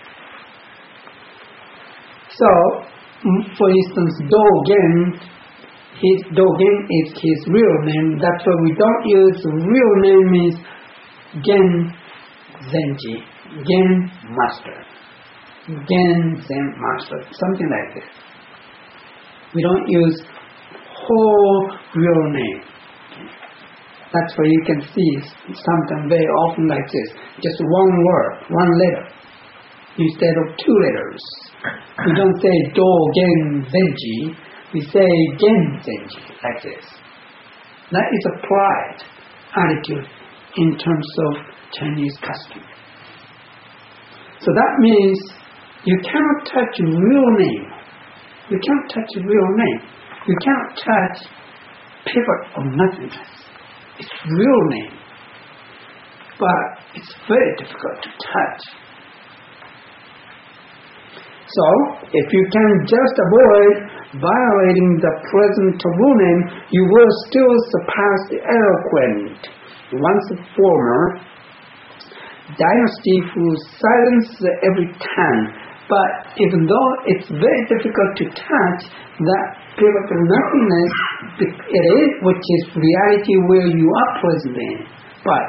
So, for instance, Dogen, Dogen is his real name. That's why we don't use real name is Gen Zenji, Gen Master, Gen Zen Master, something like this. We don't use whole real name. That's why you can see sometimes very often like this, just one word, one letter, instead of two letters. We don't say Dogen Zenji, we say Gen Zenji, like this. That is a pride attitude in terms of Chinese custom. So that means you cannot touch real name. You cannot touch real name. You cannot touch pivot of nothingness. It's real name. But it's very difficult to touch. So, if you can just avoid violating the present taboo name, you will still surpass the eloquent, once a former dynasty who silenced every tongue. But even though it's very difficult to touch that pivot of nothingness, it is, which is reality where you are present in. But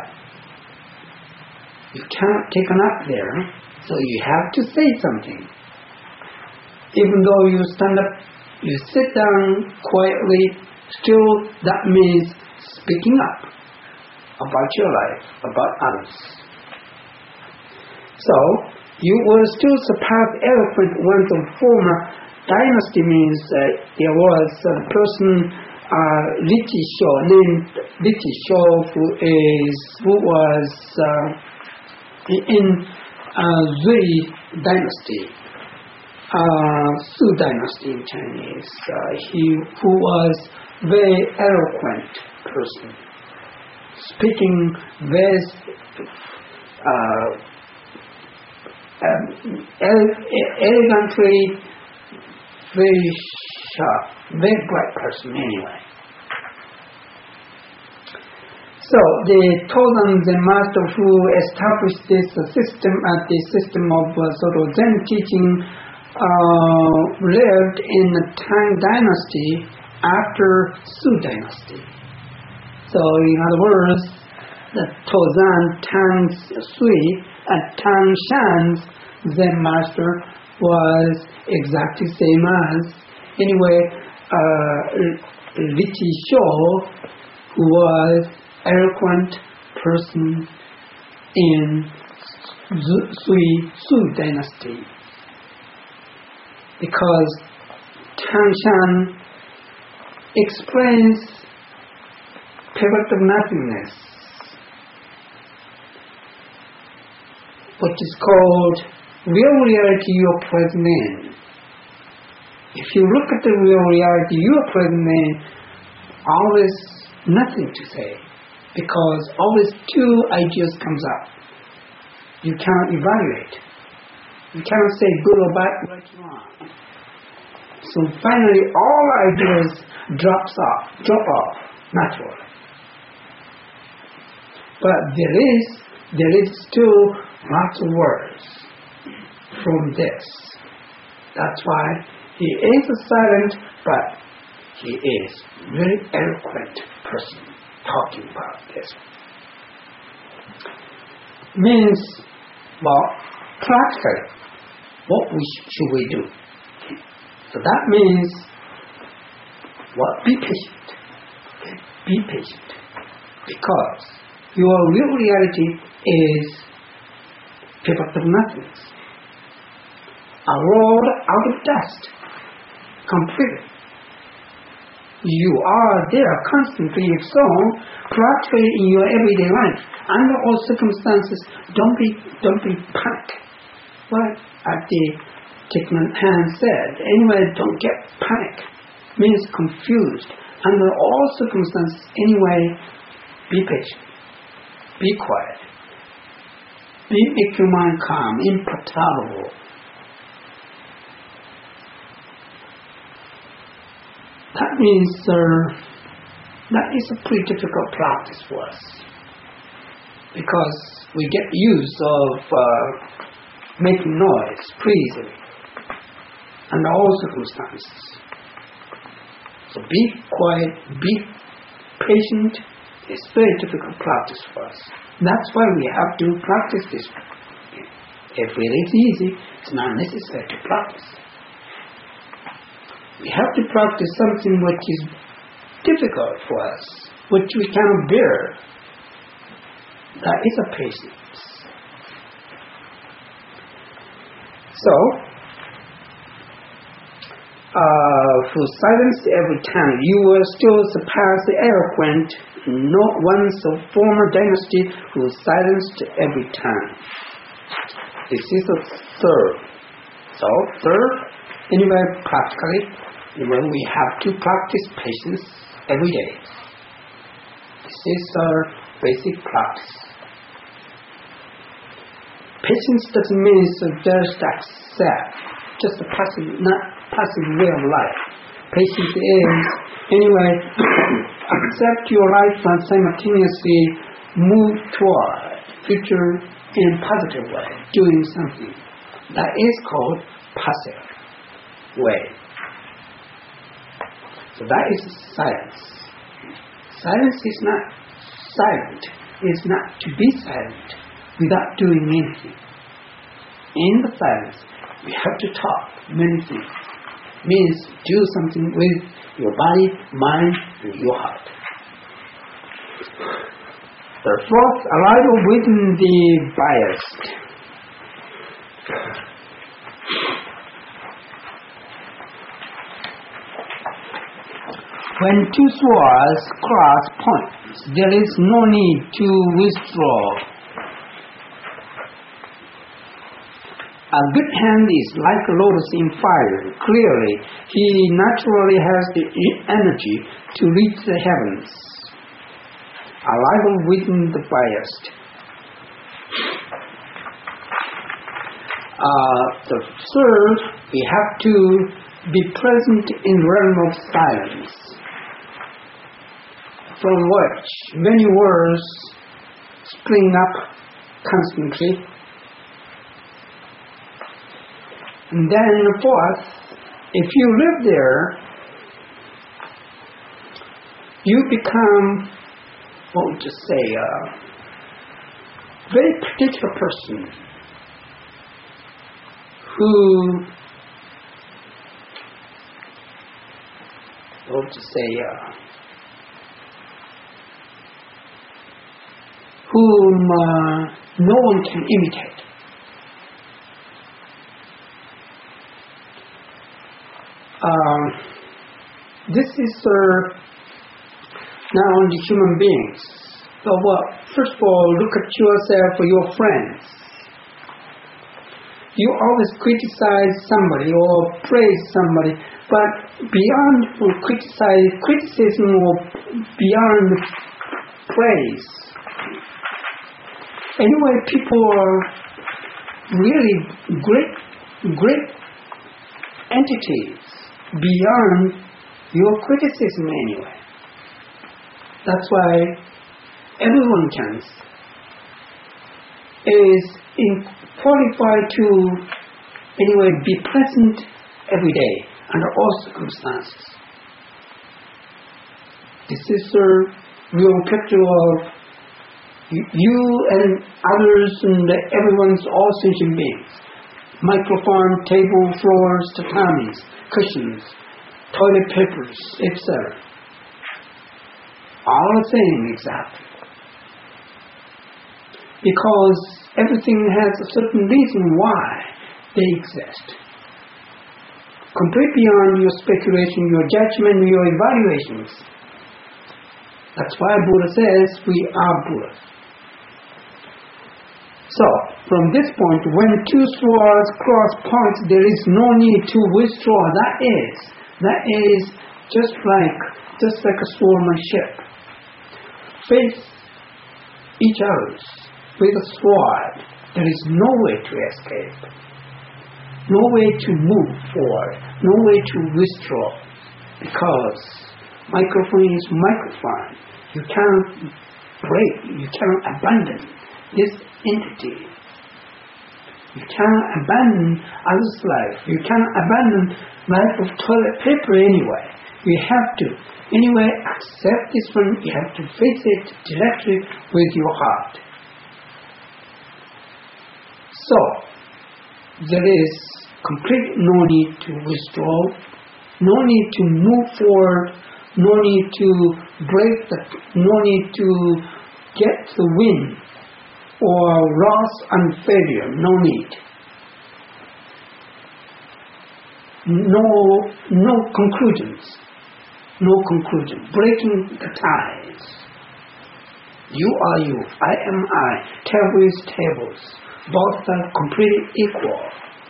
you cannot take an up there, so you have to say something. Even though you stand up, you sit down quietly, still that means speaking up about your life, about others. So, you will still surpass eloquent ones of former dynasty. Means there was a person, Lichi Shou, named Lichi Shou, who was in Zui dynasty, Su dynasty in Chinese. Who was very eloquent person, speaking very elegantly, very sharp, very bright person anyway. So the Tozan Zen master who established this system as the system of sort of Zen teaching lived in the Tang dynasty after Su dynasty. So in other words, the Tozan Tang Sui and Tang Shan's Zen master was exactly same as, anyway, Lichi Shou, who was eloquent person in Su dynasty. Because Tang Shan explains pivot of nothingness, which is called real reality you are present in. If you look at the real reality you are present in, always nothing to say, because always two ideas comes up. You cannot evaluate. You cannot say good or bad, right or wrong. So finally, all ideas drop off naturally. But there is still lots of words from this. That's why he is a silent, but he is very eloquent person talking about this. Means, well, practically, what should we do? So that means, well, be patient. Okay? Be patient. Because your real reality is pivot of nothingness. A world out of dust. Completely. You are there constantly, if so, practically in your everyday life. Under all circumstances, don't be panicked. What the Thich Nhat Hanh said, anyway, don't get panic. Means confused. Under all circumstances, anyway, be patient. Be quiet. Make your mind calm, imperturbable. That means that is a pretty difficult practice for us, because we get used of making noise pretty easily. under all circumstances. So be quiet, be patient. It's very difficult practice for us. That's why we have to practice this. If it is easy, it's not necessary to practice. We have to practice something which is difficult for us, which we cannot bear. That is a patience. So, for silence every time, you will still surpass the eloquent, not ones of former dynasty who silenced every time. This is the third. So, third, anyway, practically, we have to practice patience every day. This is our basic practice. Patience doesn't mean just accept, just a passive way of life. Patience is, anyway, accept your life and simultaneously move toward future in a positive way, doing something. That is called passive way. So that is silence. Silence is not silent. It's not to be silent without doing anything. In the silence, we have to talk many things. Means do something with your body, mind, and your heart. The fourth, arrival within the biased. When two swords cross points, there is no need to withdraw. A good hand is like a lotus in fire. Clearly, he naturally has the energy to reach the heavens. Arrival within the biased. The third, we have to be present in the realm of silence, from which many words spring up constantly. And then fourth, if you live there, you become, a very particular person who, whom no one can imitate. This is not only human beings. So, first of all, look at yourself or your friends. You always criticize somebody or praise somebody, but beyond criticism or beyond praise, anyway, people are really great entities beyond your criticism anyway. That's why everyone is qualified to anyway be present every day under all circumstances. This is a real picture of you and others and everyone's all sentient beings. Microphone, table, floors, tatamis, cushions, toilet papers, etc. All the same exactly. Because everything has a certain reason why they exist. Complete beyond your speculation, your judgment, your evaluations. That's why Buddha says we are Buddha. So, from this point, when two swords cross points, there is no need to withdraw. That is just like a swordsmanship. Face each other with a sword. There is no way to escape, no way to move forward, no way to withdraw, because microphone is microphone. You cannot break, you cannot abandon this entity. You cannot abandon others' life. You cannot abandon life of toilet paper anyway. You have to anyway accept this one. You have to face it directly with your heart. So there is completely no need to withdraw, no need to move forward, no need to no need to get the win or loss and failure. No need. No conclusions. No conclusion. Breaking the ties. You are you. I am I. Table is tables. Both are completely equal.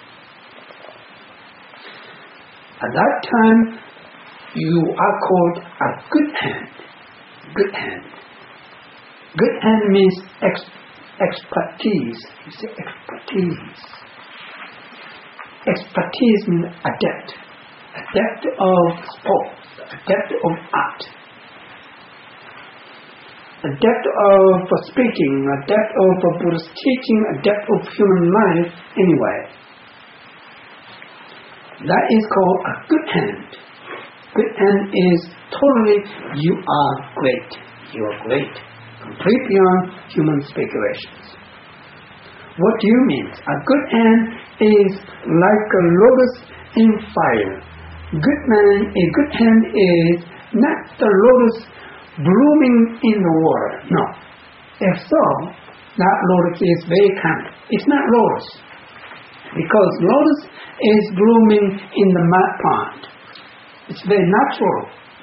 At that time, you are called a good hand. Good hand. Good hand means expertise. You say expertise. Expertise means adept. Adept of sports. Adept of art. Adept of speaking. Adept of Buddhist teaching. Adept of human life. Anyway. That is called a good hand. Good hand is totally, you are great. You are great. Complete beyond human speculations. What do you mean? A good hand is like a lotus in fire. A good hand is not the lotus blooming in the water. No. If so, that lotus is very kind. It's not lotus. Because lotus is blooming in the mud pond. It's very natural.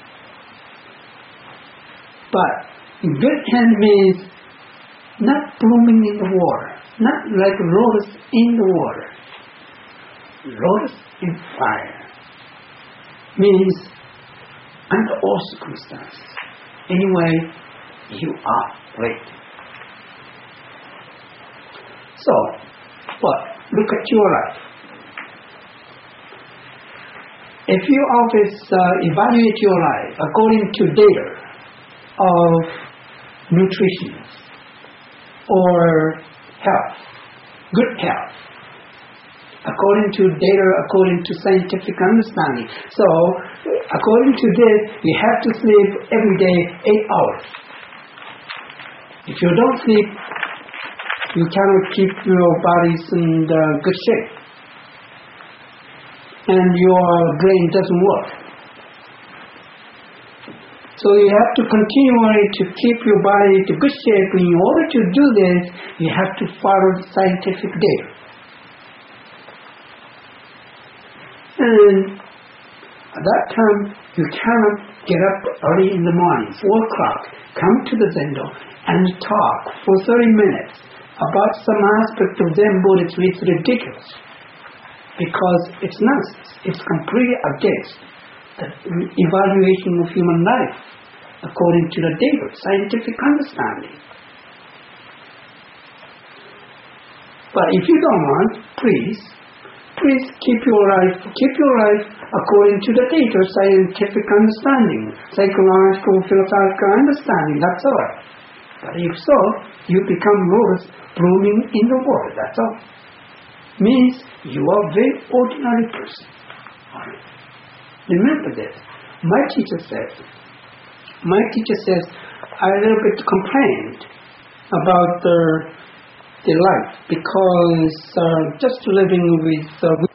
But good hand means not blooming in the water. Not like lotus in the water. Lotus in fire. Means under all circumstances. Anyway, you are great. So, what? Look at your life. If you always evaluate your life according to data of nutrition or health, good health, according to data, according to scientific understanding. So, according to this, you have to sleep every day 8 hours. If you don't sleep, you cannot keep your bodies in good shape. And your brain doesn't work. So you have to continually to keep your body in good shape. In order to do this, you have to follow the scientific data. And at that time, you cannot get up early in the morning, 4 o'clock, come to the Zendo and talk for 30 minutes about some aspect of Zen Buddhism. It's ridiculous. Because it's nonsense. It's completely against the evaluation of human life according to the data, scientific understanding. But if you don't want, please keep your life according to the data, scientific understanding, psychological, philosophical understanding. That's all. But if so, you become lotus blooming in the water. That's all. Means you are a very ordinary person. Remember this. My teacher says, I a little bit complained about the life because just living with